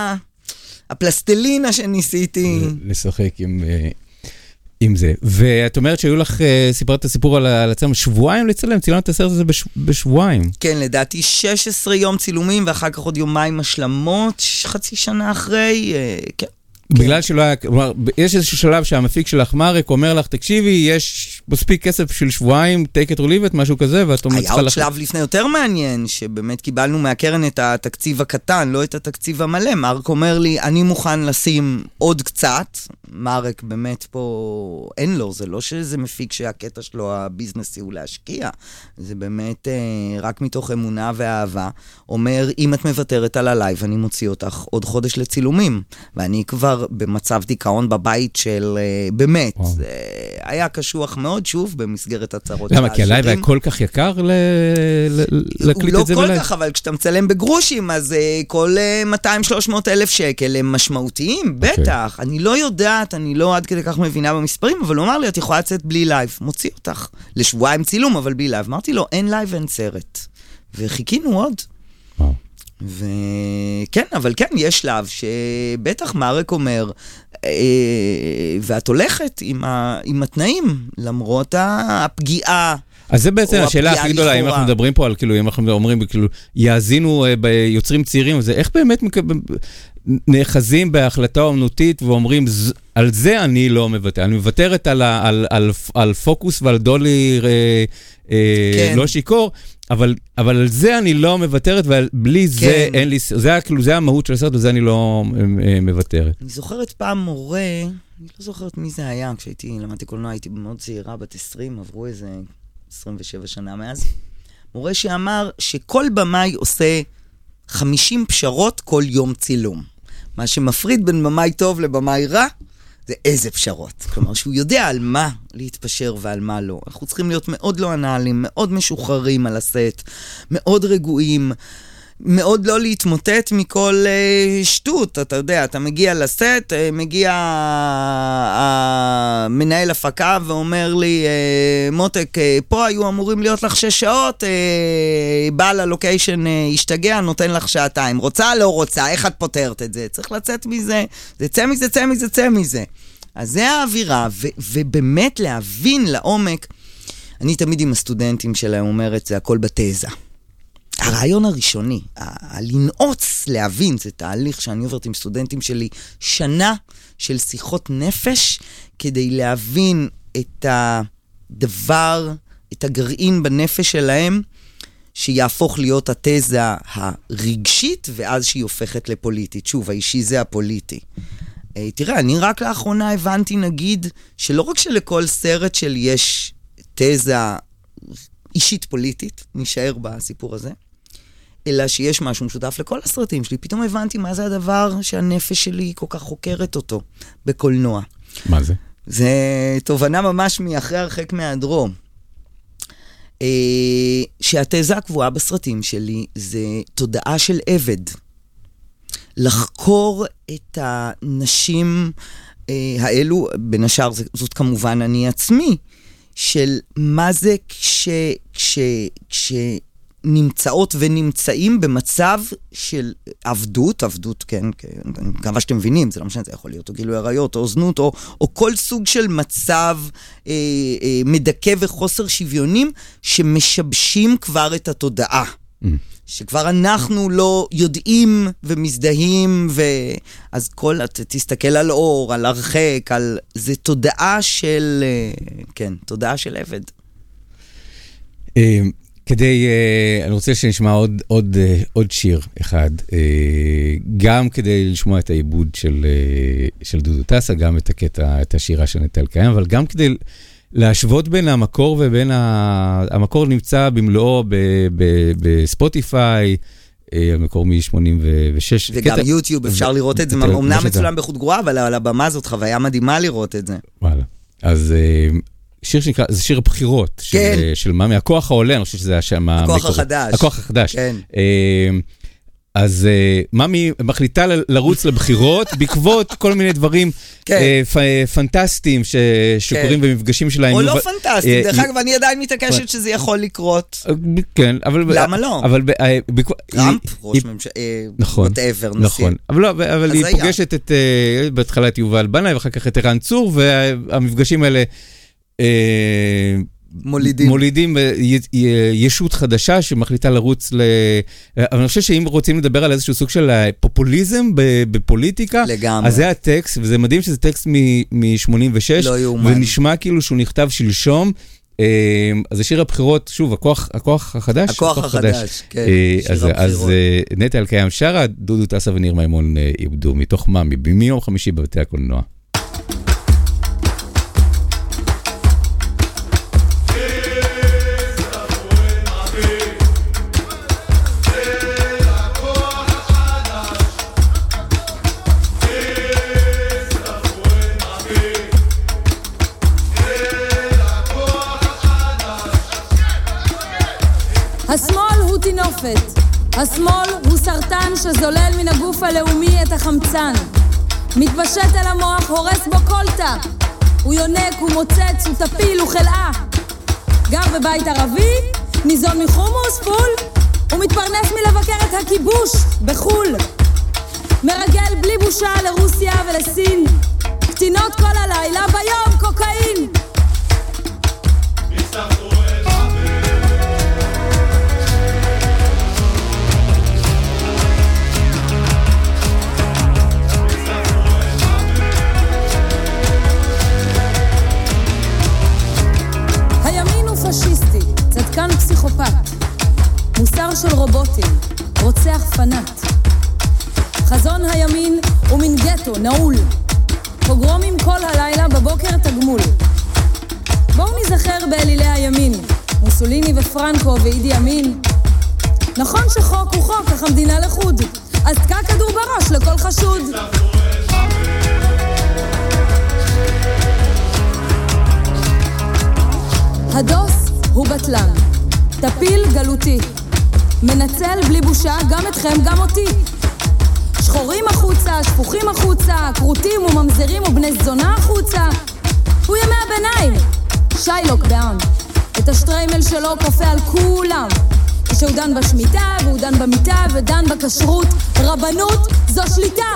הפלסטלינה שניסיתי. לשחק עם, עם זה. ואת אומרת שהיו לך, סיפרת את הסיפור על עצמם, שבועיים לצלם, צילמת את הסרט הזה בשבועיים. כן, לדעתי שש עשרה יום צילומים, ואחר כך עוד יומיים השלמות, חצי שנה אחרי, כן. בגלל שלא היה, כלומר, יש איזשהו שלב שהמפיק שלך מרק אומר לך, תקשיבי, יש מספיק כסף של שבועיים, take it or leave it, משהו כזה, ואת אומרת... היה עוד שלב לפני יותר מעניין, שבאמת קיבלנו מהקרן את התקציב הקטן, לא את התקציב המלא. מרק אומר לי, אני מוכן לשים עוד קצת, מרק באמת פה, אין לו, זה לא שזה מפיק שהקטע שלו, הביזנסי הוא להשקיע, זה באמת אה, רק מתוך אמונה ואהבה, אומר, אם את מוותרת על הלייב, אני מוציא אותך עוד חודש לצילומים, ואני כבר במצב דיכאון בבית של, באמת, היה קשוח מאוד, שוב, במסגרת הצרות של למה? כי הלייב היה כל כך יקר להקליט את זה בלייב? לא כל כך, אבל כשאתה מצלם בגרושים, אז כל מאתיים שלוש מאות אלף שקל הם משמעותיים, בטח. אני לא יודעת, אני לא עד כדי כך מבינה במספרים, אבל הוא אמר לי, את יכולה לצאת בלי לייב, מוציא אותך לשבועיים צילום, אבל בלי לייב. אמרתי לו, אין לייב, אין סרט. וחיכינו עוד. וואו. וכן, אבל כן, יש שלב שבטח מרק אומר, ואת הולכת עם, ה... עם התנאים, למרות הפגיעה. אז זה בעצם השאלה הכי גדולה, אם אנחנו מדברים פה על, כאילו, אם אנחנו אומרים, כאילו, יאזינו ביוצרים צעירים, זה איך באמת נאחזים בהחלטה אומנותית ואומרים, על זה אני לא מוותר. אני מוותרת על, על, על, על פוקוס ועל דולי כן. לא שיקור, אבל, אבל על זה אני לא מוותרת, ובלי כן. זה אין לי, זה, כאילו, זה המהות של הסרט, וזה אני לא מוותרת. אני זוכרת פעם מורה, אני לא זוכרת מי זה היה, כשהייתי, למדתי קולנוע, הייתי מאוד צעירה, בת עשרים, עברו איזה עשרים ושבע שנה מאז. מורה שאמר שכל במאי עושה חמישים פשרות כל יום צילום. מה שמפריד בין במאי טוב לבמאי רע, זה איזה פשרות. כלומר, שהוא יודע על מה להתפשר ועל מה לא. אנחנו צריכים להיות מאוד לא אנאליים, מאוד משוחררים על הסט, מאוד רגועים, מאוד לא להתמוטט מכל uh, שטות. אתה יודע, אתה מגיע לסט, uh, מגיע המנהל uh, uh, הפקה ואומר לי, uh, מותק, uh, פה היו אמורים להיות לך שש שעות, uh, בעל הלוקיישן uh, השתגע, נותן לך שעתיים. רוצה, לא רוצה, איך את פותרת את זה? צריך לצאת מזה, זה צא מזה, צא מזה, צא מזה. אז זה האווירה, ו- ובאמת להבין לעומק, אני תמיד עם הסטודנטים שלהם אומרת, זה הכל בתזה. הרעיון הראשוני, הלנעוץ להבין, זה תהליך שאני עוברת עם סטודנטים שלי, שנה של שיחות נפש, כדי להבין את הדבר, את הגרעין בנפש שלהם, שיהפוך להיות התזה הרגשית, ואז שהיא הופכת לפוליטית. שוב, האישי זה הפוליטי. תראה, אני רק לאחרונה הבנתי, נגיד, שלא רק שלכל סרט שלי יש תזה אישית פוליטית, נשאר בסיפור הזה, אלא שיש משהו משותף לכל הסרטים שלי. פתאום הבנתי מה זה הדבר שהנפש שלי כל כך חוקרת אותו בקולנוע. מה זה? זה תובנה ממש מאחרי הרחק מהדרום. שהתזה הקבועה בסרטים שלי זה תודעה של עבד. לחקור את הנשים האלו, בין השאר זאת כמובן אני עצמי, של מה זה כש, כש, כש נמצאות ונמצאים במצב של עבדות, עבדות, כן, כן, אני מקווה שאתם מבינים, זה לא משנה, זה יכול להיות או גילוי עריות, או זנות, או, או כל סוג של מצב אה, אה, מדכא וחוסר שוויונים, שמשבשים כבר את התודעה. Mm. שכבר אנחנו לא יודעים ומזדהים, ואז כל, תסתכל על אור, על הרחק, על, זה תודעה של, כן, תודעה של עבד. כדי, אני רוצה שנשמע עוד, עוד, עוד שיר אחד, גם כדי לשמוע את העיבוד של, של דודו טסה, גם את הקטע, את השירה של נטע אלקיים, אבל גם כדי להשוות בין המקור ובין ה... המקור נמצא במלואו בספוטיפיי, המקור מ-שמונים ושש. וגם יוטיוב, אפשר לראות את זה, אמנם מצולם באיכות גרועה, אבל על הבמה הזאת חוויה מדהימה לראות את זה. וואלה. אז שיר שנקרא, זה שיר הבחירות, של מה מהכוח העולה, אני חושב שזה השם המקורי. הכוח החדש. הכוח החדש. כן. אז ממי מחליטה לרוץ לבחירות בעקבות כל מיני דברים פנטסטיים שקורים במפגשים שלהם. או לא פנטסטיים, דרך אגב אני עדיין מתעקשת שזה יכול לקרות. כן, אבל... למה לא? טראמפ, ראש ממשלה, whatever, נשיא. נכון, אבל היא פוגשת את, בהתחלה את יובל בנאי ואחר כך את ערן צור, והמפגשים האלה... מולידים. מולידים ישות חדשה שמחליטה לרוץ ל... אבל אני חושב שאם רוצים לדבר על איזשהו סוג של פופוליזם בפוליטיקה, לגמרי. אז זה הטקסט, וזה מדהים שזה טקסט מ-שמונים ושש, לא יאומן. ונשמע כאילו שהוא נכתב שלשום. אז זה שיר הבחירות, שוב, הכוח, הכוח החדש. הכוח החדש, כן, שיר הבחירות. אז נטע אלקיים שרה, דודו טסה וניר מימון איבדו, מתוך ממי, מיום חמישי בבתי הקולנוע. השמאל הוא תינופת, השמאל הוא סרטן שזולל מן הגוף הלאומי את החמצן. מתפשט אל המוח, הורס בו כל תא. הוא יונק, הוא מוצץ, הוא טפיל, הוא חלאה. גר בבית ערבי, ניזון מחומוס פול, הוא מתפרנס מלבקר את הכיבוש בחול. מרגל בלי בושה לרוסיה ולסין, קטינות כל הלילה, ביום קוקאין. פשיסטי, צדקן פסיכופת, מוסר של רובוטים, רוצח פנט. חזון הימין הוא מן גטו, נעול. פוגרומים כל הלילה, בבוקר תגמול. בואו נזכר באלילי הימין, מוסוליני ופרנקו ואידי אמין. נכון שחוק הוא חוק, אך המדינה לחוד, אז תקע כדור בראש לכל חשוד. הדוס הוא בטלן, טפיל גלותי, מנצל בלי בושה גם אתכם גם אותי. שחורים החוצה, שפוכים החוצה, קרוטים וממזרים ובני זונה החוצה. הוא ימי הביניים, שיילוק בעם, את השטריימל שלו כופה על כולם. כשהוא דן בשמיטה והוא דן במיטה ודן בכשרות, רבנות זו שליטה.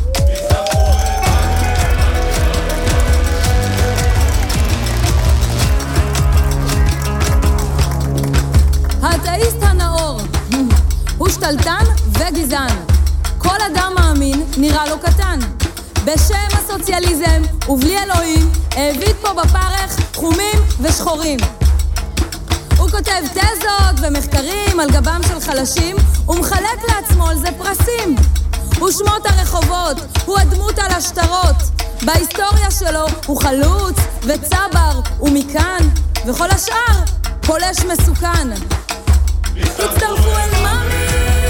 האתאיסט הנאור הוא שתלטן וגזען. כל אדם מאמין נראה לו קטן. בשם הסוציאליזם ובלי אלוהים העביד פה בפרח תחומים ושחורים. הוא כותב תזות ומחקרים על גבם של חלשים ומחלק לעצמו על זה פרסים. הוא שמות הרחובות, הוא הדמות על השטרות. בהיסטוריה שלו הוא חלוץ וצבר ומכאן, וכל השאר פולש מסוכן. תצטרפו אל ממי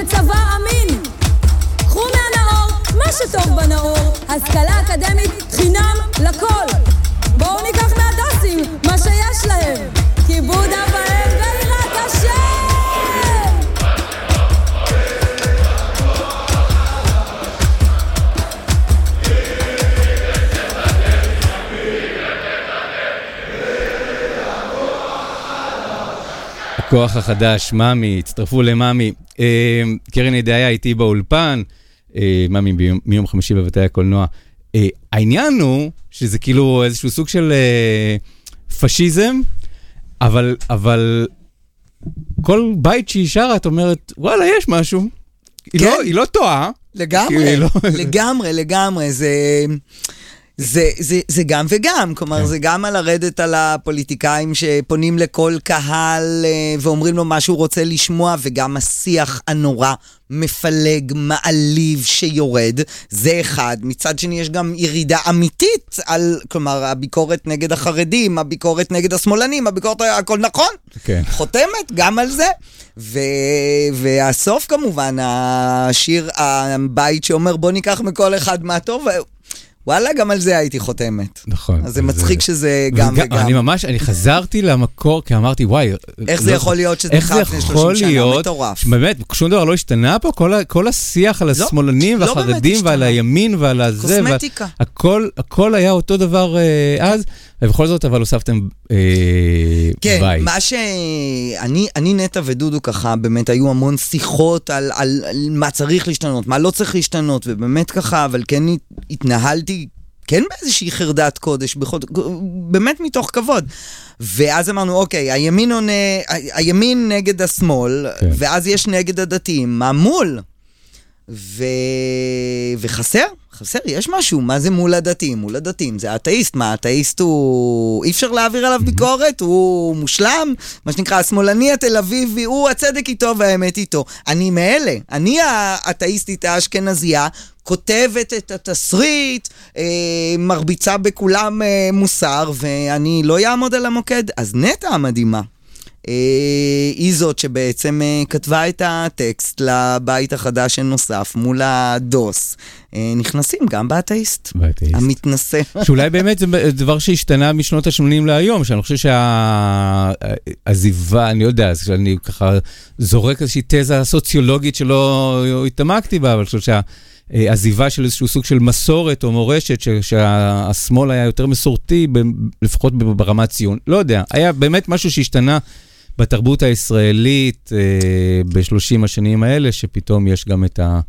וצבא אמין. קחו מהנאור מה שטוב בנאור, השכלה אקדמית חינם לכל. בואו ניקח מהדסים מה שיש להם, כיבוד אב ואם ויראת השם. הכוח החדש, מאמי, הצטרפו למאמי. קרן ידעיה איתי באולפן, מאמי מיום חמישי בבתי הקולנוע. העניין הוא שזה כאילו איזשהו סוג של פשיזם, אבל, אבל כל בית שהיא שרה, את אומרת, וואלה, יש משהו. היא לא, היא לא טועה. לגמרי, לגמרי, לגמרי. זה... זה, זה, זה גם וגם, כלומר, כן. זה גם על לרדת על הפוליטיקאים שפונים לכל קהל ואומרים לו מה שהוא רוצה לשמוע, וגם השיח הנורא מפלג, מעליב שיורד, זה אחד. מצד שני יש גם ירידה אמיתית על, כלומר, הביקורת נגד החרדים, הביקורת נגד השמאלנים, הביקורת, הכל נכון. כן. חותמת גם על זה. ו... והסוף כמובן, השיר, הבית שאומר בוא ניקח מכל אחד מה טוב, וואלה, גם על זה הייתי חותמת. נכון. אז זה מצחיק שזה גם וגם. אני ממש, אני חזרתי למקור, כי אמרתי, וואי... איך זה יכול להיות שזה דחף לפני שלושים שנה? מטורף. באמת, שום דבר לא השתנה פה, כל השיח על השמאלנים והחרדים ועל הימין ועל הזה. קוסמטיקה. הכל היה אותו דבר אז, ובכל זאת, אבל הוספתם בית. כן, מה שאני, אני נטע ודודו ככה, באמת היו המון שיחות על מה צריך להשתנות, מה לא צריך להשתנות, ובאמת ככה, אבל כן התנהלתי כן באיזושהי חרדת קודש, בכל, באמת מתוך כבוד. ואז אמרנו, אוקיי, הימין, עונה, הימין נגד השמאל, כן. ואז יש נגד הדתיים, מה מול? ו... וחסר, חסר, יש משהו, מה זה מול הדתיים? מול הדתיים, זה האתאיסט, מה האתאיסט הוא... אי אפשר להעביר עליו ביקורת, הוא מושלם, מה שנקרא, השמאלני התל אביבי, הוא הצדק איתו והאמת איתו. אני מאלה, אני האתאיסטית האשכנזייה, כותבת את התסריט, אה, מרביצה בכולם אה, מוסר, ואני לא יעמוד על המוקד. אז נטע המדהימה, אה, היא זאת שבעצם אה, כתבה את הטקסט לבית החדש שנוסף מול הדוס. אה, נכנסים גם באתאיסט, באתאיסט. המתנסה. שאולי באמת זה דבר שהשתנה משנות ה-שמונים להיום, שאני חושב שהעזיבה, אני יודע, אני ככה זורק איזושהי תזה סוציולוגית שלא התעמקתי בה, אבל אני חושב שה... עזיבה של איזשהו סוג של מסורת או מורשת, שהשמאל היה יותר מסורתי, לפחות ברמת ציון. לא יודע, היה באמת משהו שהשתנה בתרבות הישראלית בשלושים השנים האלה, שפתאום יש גם את ה...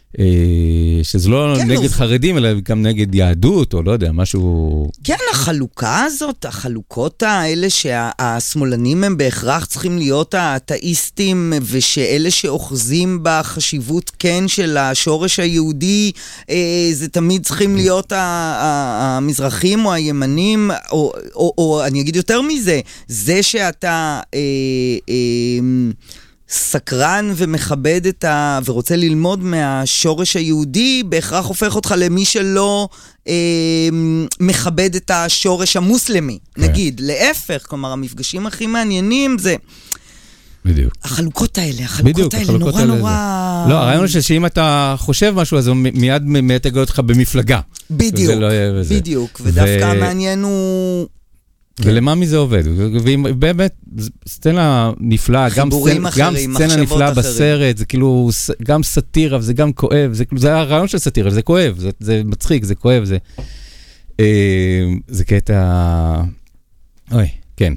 שזה לא כן, נגד לא... חרדים, אלא גם נגד יהדות, או לא יודע, משהו... כן, החלוקה הזאת, החלוקות האלה שהשמאלנים הם בהכרח צריכים להיות האתאיסטים, ושאלה שאוחזים בחשיבות כן של השורש היהודי, זה תמיד צריכים להיות המזרחים או הימנים, או, או, או אני אגיד יותר מזה, זה שאתה... אה, אה, סקרן ומכבד את ה... ורוצה ללמוד מהשורש היהודי, בהכרח הופך אותך למי שלא אה, מכבד את השורש המוסלמי. כן. נגיד, להפך, כלומר, המפגשים הכי מעניינים זה... בדיוק. החלוקות האלה, החלוקות בדיוק, האלה, החלוקות נורא האלה נורא... זה... לא, הרעיון הוא שאם אתה חושב משהו, אז הוא מיד מתגע אותך במפלגה. בדיוק, לא בדיוק. ו... ודווקא המעניין הוא... ולמאמי זה עובד, ובאמת סצנה נפלאה, גם סצנה נפלאה בסרט, זה כאילו גם סאטירה, זה גם כואב, זה הרעיון של סאטירה, זה כואב, זה מצחיק, זה כואב, זה קטע, אוי, כן,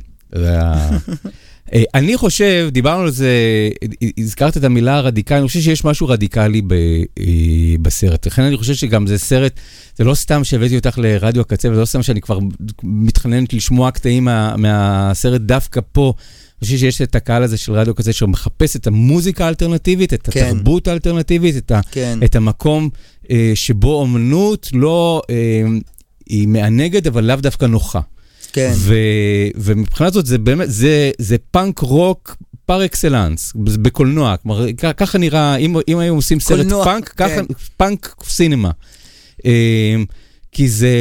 אני חושב, דיברנו על זה, הזכרת את המילה הרדיקלי, אני חושב שיש משהו רדיקלי בסרט, לכן אני חושב שגם זה סרט, זה לא סתם שהבאתי אותך לרדיו הקצה, וזה לא סתם שאני כבר מתחננת לשמוע קטעים מהסרט דווקא פה, אני חושב שיש את הקהל הזה של רדיו הקצה, שמחפש את המוזיקה האלטרנטיבית, את התרבות האלטרנטיבית, את המקום שבו אומנות לא, היא מענגת, אבל לאו דווקא נוחה. כן. ומבחינת זאת, זה באמת, זה פאנק רוק פר אקסלנס, בקולנוע, כלומר, ככה נראה, אם היו עושים סרט פאנק, ככה, פאנק סינמה. כי זה,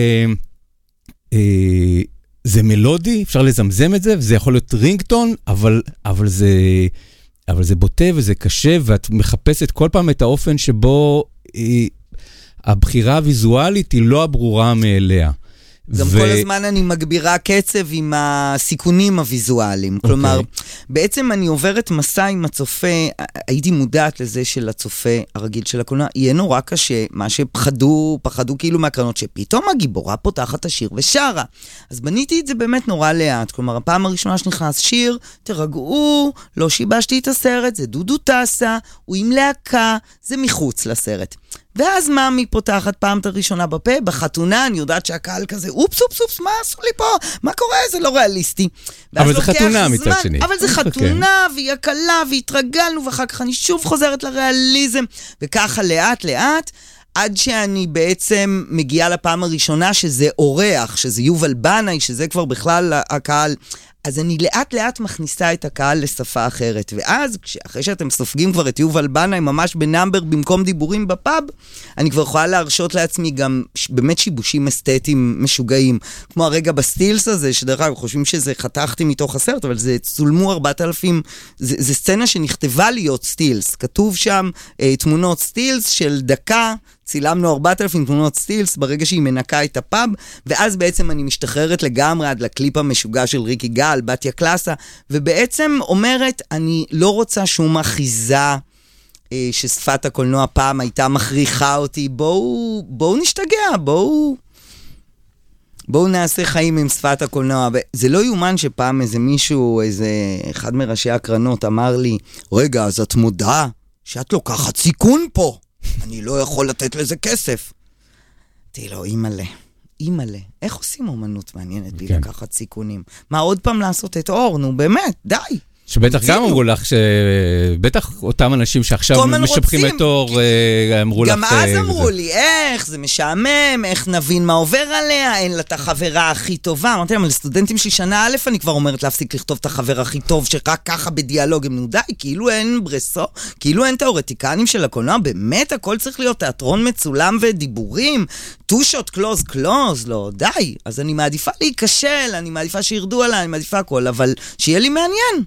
זה מלודי, אפשר לזמזם את זה, וזה יכול להיות רינגטון, אבל, אבל זה, אבל זה בוטה וזה קשה, ואת מחפשת כל פעם את האופן שבו היא, הבחירה הוויזואלית היא לא הברורה מאליה. גם ו... כל הזמן אני מגבירה קצב עם הסיכונים הוויזואליים. Okay. כלומר, בעצם אני עוברת מסע עם הצופה, הייתי מודעת לזה של הצופה הרגיל של הקולנוע, יהיה נורא קשה, מה שפחדו, פחדו כאילו מהקרנות, שפתאום הגיבורה פותחת השיר ושרה. אז בניתי את זה באמת נורא לאט. כלומר, הפעם הראשונה שנכנס שיר, תרגעו, לא שיבשתי את הסרט, זה דודו טסה, הוא עם להקה, זה מחוץ לסרט. ואז מאמי פותחת פעם את הראשונה בפה, בחתונה אני יודעת שהקהל כזה, אופס אופס אופס, מה עשו לי פה? מה קורה? זה לא ריאליסטי. אבל זה חתונה מצד שני. אבל זה חתונה, והיא הקלה, והתרגלנו, ואחר כך אני שוב חוזרת לריאליזם, וככה לאט לאט, עד שאני בעצם מגיעה לפעם הראשונה שזה אורח, שזה יובל בנאי, שזה כבר בכלל הקהל. אז אני לאט לאט מכניסה את הקהל לשפה אחרת, ואז אחרי שאתם סופגים כבר את יובל בנאי ממש בנאמבר במקום דיבורים בפאב, אני כבר יכולה להרשות לעצמי גם באמת שיבושים אסתטיים משוגעים, כמו הרגע בסטילס הזה, שדרך אגב חושבים שזה חתכתי מתוך הסרט, אבל זה צולמו ארבעת אלפים, זה, זה סצנה שנכתבה להיות סטילס, כתוב שם אה, תמונות סטילס של דקה, צילמנו ארבעת אלפים תמונות סטילס ברגע שהיא מנקה את הפאב, ואז בעצם אני משתחררת לגמרי עד לקליפ המשוגע של ריקי גל, בתיה קלאסה, ובעצם אומרת, אני לא רוצה שום אחיזה אה, ששפת הקולנוע פעם הייתה מכריחה אותי, בואו, בואו נשתגע, בואו, בואו נעשה חיים עם שפת הקולנוע. זה לא יומן שפעם איזה מישהו, איזה אחד מראשי הקרנות אמר לי, רגע, אז את מודעה שאת לוקחת סיכון פה. אני לא יכול לתת לזה כסף. תראי לו, אימאלה, אימאלה, איך עושים אומנות מעניינת בלי לקחת סיכונים? מה, עוד פעם לעשות את אור? נו, באמת, די. שבטח גם אמרו לך, שבטח אותם אנשים שעכשיו משפחים את אור, אמרו לך... גם אז אמרו לי, איך, זה משעמם, איך נבין מה עובר עליה, אין לה את החברה הכי טובה. אמרתי להם, לסטודנטים שלי שנה א', אני כבר אומרת להפסיק לכתוב את החבר הכי טוב, שרק ככה בדיאלוג, הם נו די, כאילו אין ברסו, כאילו אין תיאורטיקנים של הקולנוע, באמת הכל צריך להיות תיאטרון מצולם ודיבורים, טושות, קלוז, קלוז, לא, די. אז אני מעדיפה להיכשל, אני מעדיפה שירדו עליי, אני מעדיפה הכל, אבל שיהיה לי מעניין.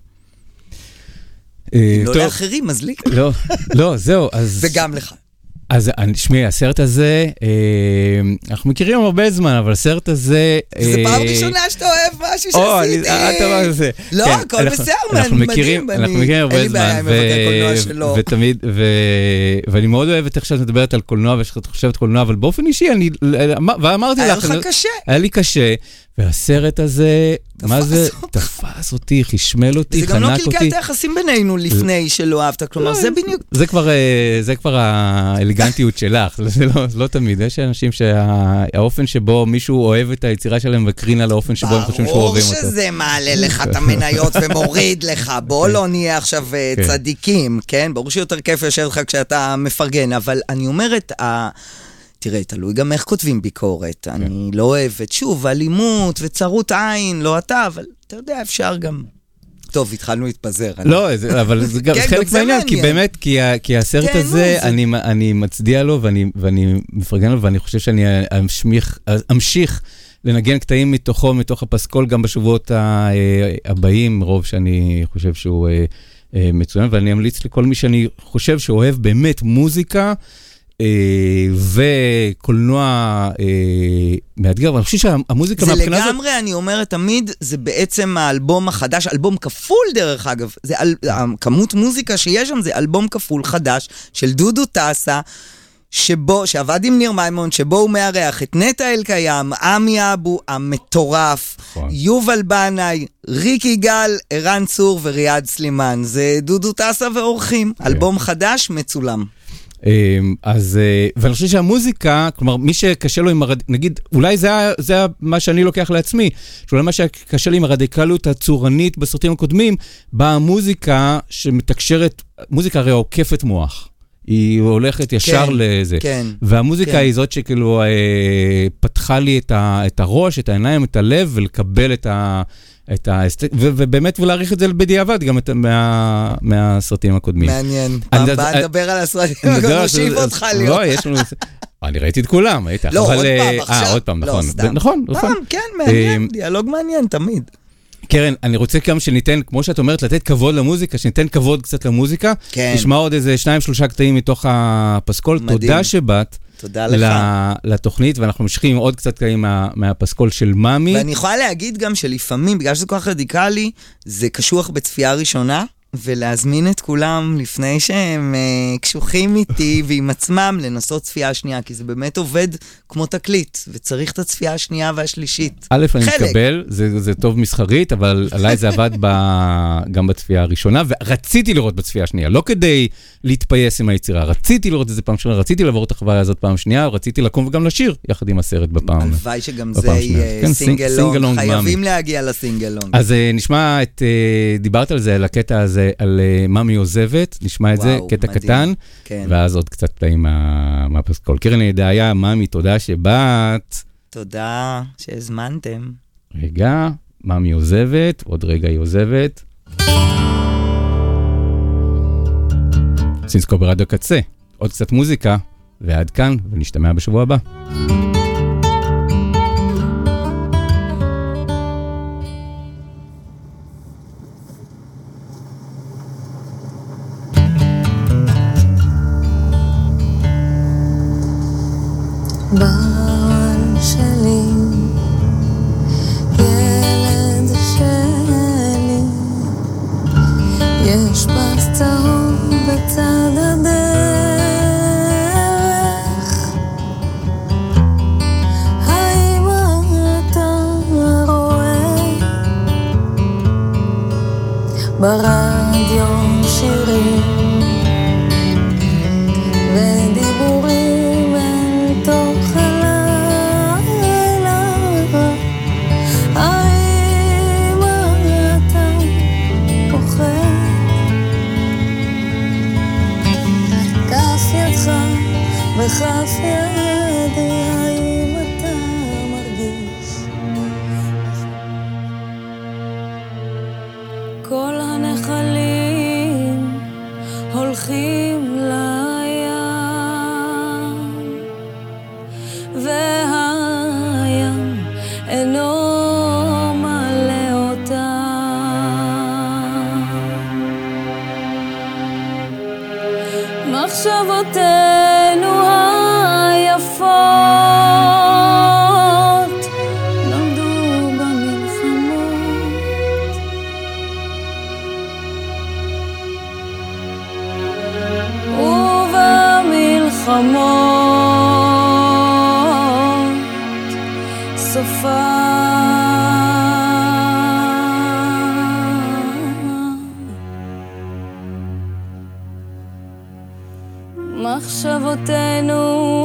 לא לאחרים, אז לי. לא, לא, זהו. וגם לך. אז שמי, הסרט הזה, אנחנו מכירים הרבה זמן, אבל הסרט הזה... זה פעם ראשונה שאתה אוהב משהו שעשיתי. לא, הכל בסדר, מדהים. אנחנו מכירים הרבה זמן, ותמיד, ואני מאוד אוהבת איך שאת מדברת על קולנוע, ושאת חושבת קולנוע, אבל באופן אישי, ואמרתי לך... היה לך קשה. היה לי קשה. והסרט הזה, מה זה? תפס אותי, חשמל אותי, חנק אותי. זה גם לא קלקל את היחסים בינינו לפני שלא אהבת, כלומר, זה בדיוק... זה כבר האלגנטיות שלך, זה לא תמיד. יש אנשים שהאופן שבו מישהו אוהב את היצירה שלהם וקרין על האופן שבו הם חושבים שהוא אוהבים אותו. ברור שזה מעלה לך את המניות ומוריד לך, בוא לא נהיה עכשיו צדיקים, כן? ברור שיותר כיף יושב לך כשאתה מפרגן, אבל אני אומרת, תראה, תלוי גם איך כותבים ביקורת. אני לא אוהבת, שוב, אלימות וצרות עין, לא אתה, אבל אתה יודע, אפשר גם... טוב, התחלנו להתפזר. לא, אבל זה גם חלק מהעניין, כי באמת, כי הסרט הזה, אני מצדיע לו, ואני מפרגן לו, ואני חושב שאני אמשיך לנגן קטעים מתוכו, מתוך הפסקול, גם בשבועות הבאים, רוב שאני חושב שהוא מצוין, ואני אמליץ לכל מי שאני חושב שאוהב באמת מוזיקה, וקולנוע מאתגר, ואני חושב שהמוזיקה זה לגמרי, אני אומרת תמיד, זה בעצם האלבום החדש, אלבום כפול דרך אגב, כמות מוזיקה שיש שם, זה אלבום כפול חדש של דודו טסה, שבו, שעבד עם ניר מימון, שבו הוא מארח את נטע אלקיים, עמי אבו, המטורף, יובל בנאי, ריקי גל, ערן צור וריאד סלימן. זה דודו טסה ואורחים, אלבום חדש מצולם. אז, ואני חושב שהמוזיקה, כלומר, מי שקשה לו עם, הרד... נגיד, אולי זה, זה מה שאני לוקח לעצמי, שאולי מה שקשה לי עם הרדיקליות הצורנית בסרטים הקודמים, באה המוזיקה שמתקשרת, מוזיקה הרי עוקפת מוח. היא הולכת ישר כן, לזה. כן, והמוזיקה כן. היא זאת שכאילו אה, פתחה לי את, ה, את הראש, את העיניים, את הלב, ולקבל את ה... את ה... ו- ובאמת ולהעריך את זה בדיעבד, גם את... מה... מהסרטים הקודמים. מעניין. פעם באה לדבר על הסרטים, גם נושיב אותך להיות. לא, יש לנו... אני ראיתי את כולם, הייתי. לא, עוד פעם, עכשיו. אה, עוד פעם, נכון. לא, סתם. נכון, נכון. פעם, כן, מעניין, דיאלוג מעניין, תמיד. קרן, אני רוצה גם שניתן, כמו שאת אומרת, לתת כבוד למוזיקה, שניתן כבוד קצת למוזיקה. כן. נשמע עוד איזה שניים, שלושה קטעים מתוך הפסקול. מדהים. תודה שבאת. תודה לך. לתוכנית, ואנחנו ממשיכים עוד קצת קטעים מה, מהפסקול של מאמי. ואני יכולה להגיד גם שלפעמים, בגלל שזה כל כך רדיקלי, זה קשוח בצפייה ראשונה, ולהזמין את כולם לפני שהם uh, קשוחים איתי ועם עצמם לנסות צפייה השנייה, כי זה באמת עובד כמו תקליט, וצריך את הצפייה השנייה והשלישית. א', אני מקבל, זה, זה טוב מסחרית, אבל עליי זה עבד ב, גם בצפייה הראשונה, ורציתי לראות בצפייה השנייה, לא כדי להתפייס עם היצירה, רציתי לראות את זה פעם שנייה, רציתי לעבור את החוויה הזאת פעם שנייה, רציתי לקום וגם לשיר יחד עם הסרט בפעם. הלוואי שגם זה יהיה סינגלונג, חייבים להגיע לסינגלונג. אז נשמע את, דיברת על זה, על הקטע הזה, על מאמי עוזבת, נשמע את זה, קטע קטן, ואז עוד קצת פלאים מהפסקול. קרן ידעיה, מאמי, תודה שבאת. תודה שהזמנתם. רגע, מאמי עוזבת, עוד רגע היא עוזבת. סינסקו ברדיו קצה, עוד קצת מוזיקה, ועד כאן, ונשתמע בשבוע הבא. בעל שלי, ילד שלי, יש פס צהוב בצד הדרך. האם אתה רואה ברדיו שירים ודיבורים אל תוך הלילה? האם אתה פוחד? כף ידך וכף ידי, האם אתה מרגיש? כל הנחלים הולכים לים, והים אינו מלא אותם. מחשבותינו היפות נולדו במלחמות, ובמלחמות סופה מחשבותינו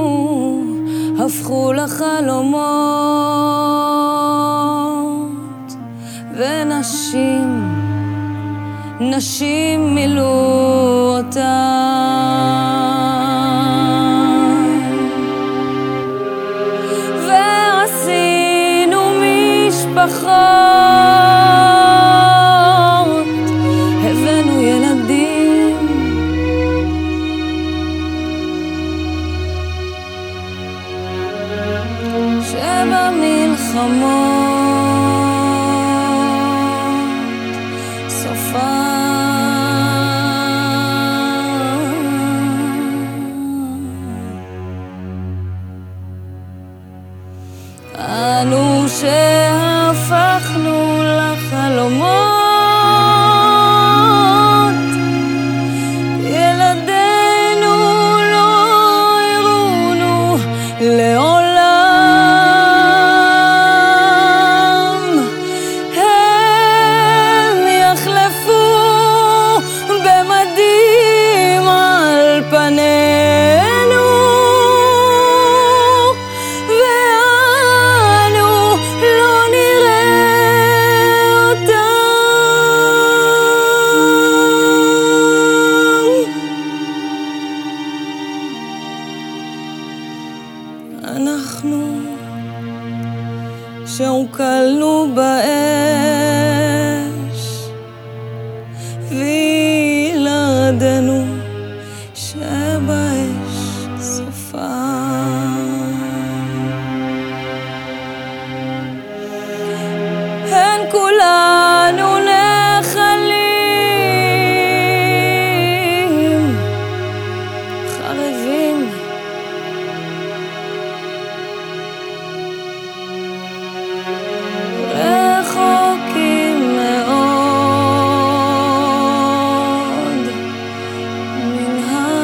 הפכו לחלומות, ונשים נשים מילאו אותם, ועשינו משפחות, הבאנו ילדים, שבמלחמות סופה אנו שהפכנו לחלומות, ילדינו לא יראונו לעולם, הם יחלפו במדים על פנינו, ואנו לא נראה אותם. אנחנו שהוקלנו באש, וילדינו שבאש סופם. הן כולן ערבים. רחוקים מאוד מן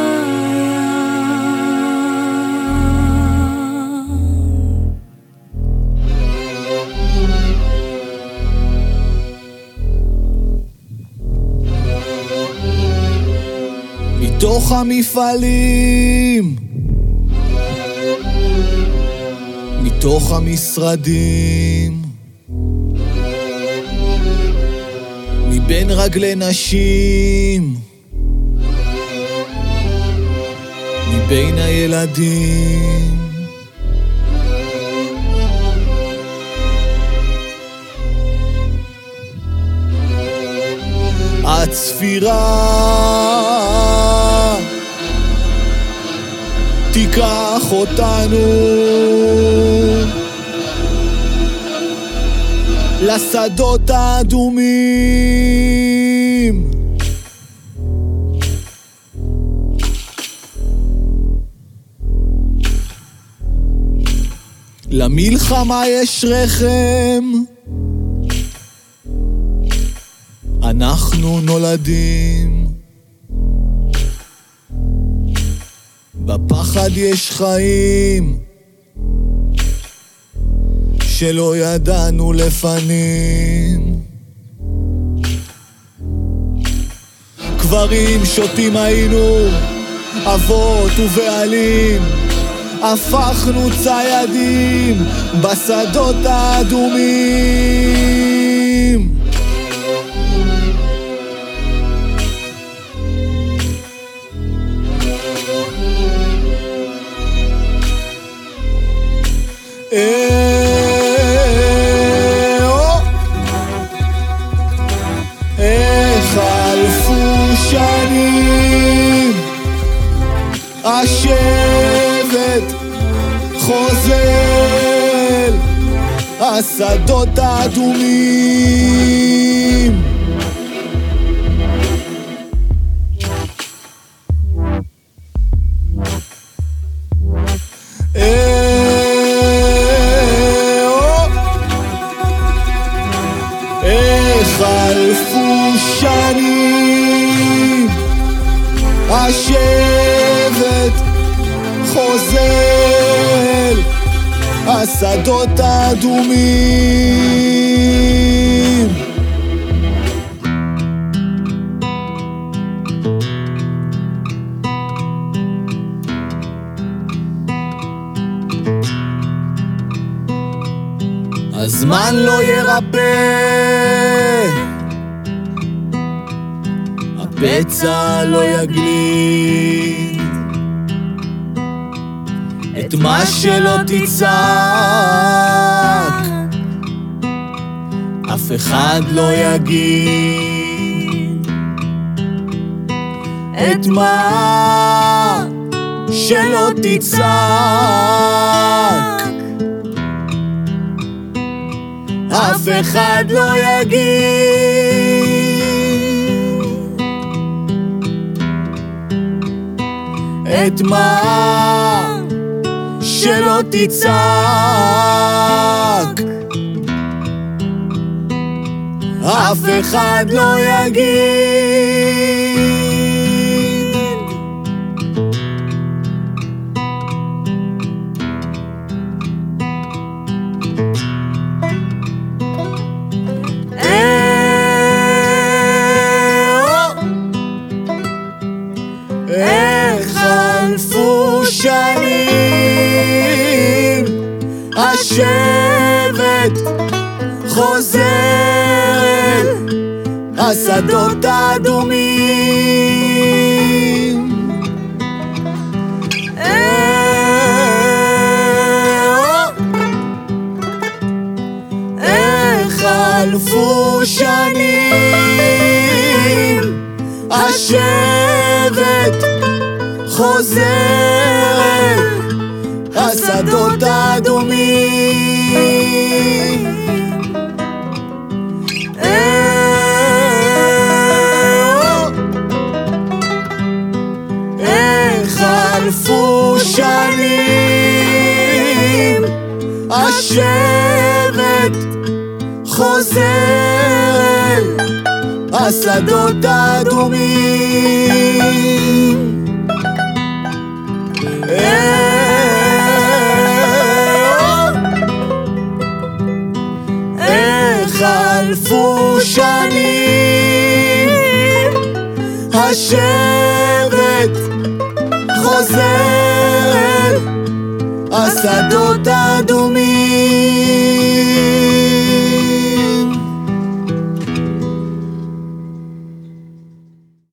הים. מתוך המפעלים, מתוך המשרדים, מבין רגלי נשים, מבין הילדים, הצפירה תיקח אותנו לשדות האדומים, למלחמה יש רחם, אנחנו נולדים, בפחד יש חיים שלא ידענו לפנים. קברים שוטים היינו, אבות ובעלים, הפכנו ציידים בשדות האדומים. איך חלפו שנים, השבט חוזר, השדות האדומים. חלפו שנים, השבט חוזר, השדות האדומים. הזמן לא ירפא, הפצע לא יגליד, את מה שלא תצעק אף אחד לא יגיד, את מה שלא תצעק אף אחד לא יגיד. את מה שלא תצעק אף אחד לא יגיד. שנים, השבט חוזר אל השדות האדומים. איך חלפו שנים, השבט חוזר השדות האדומים. איך חלפו שנים, השבט חוזר אל השדות האדומים. איך חלפו שנים, השבט חוזר אל השדות האדומים.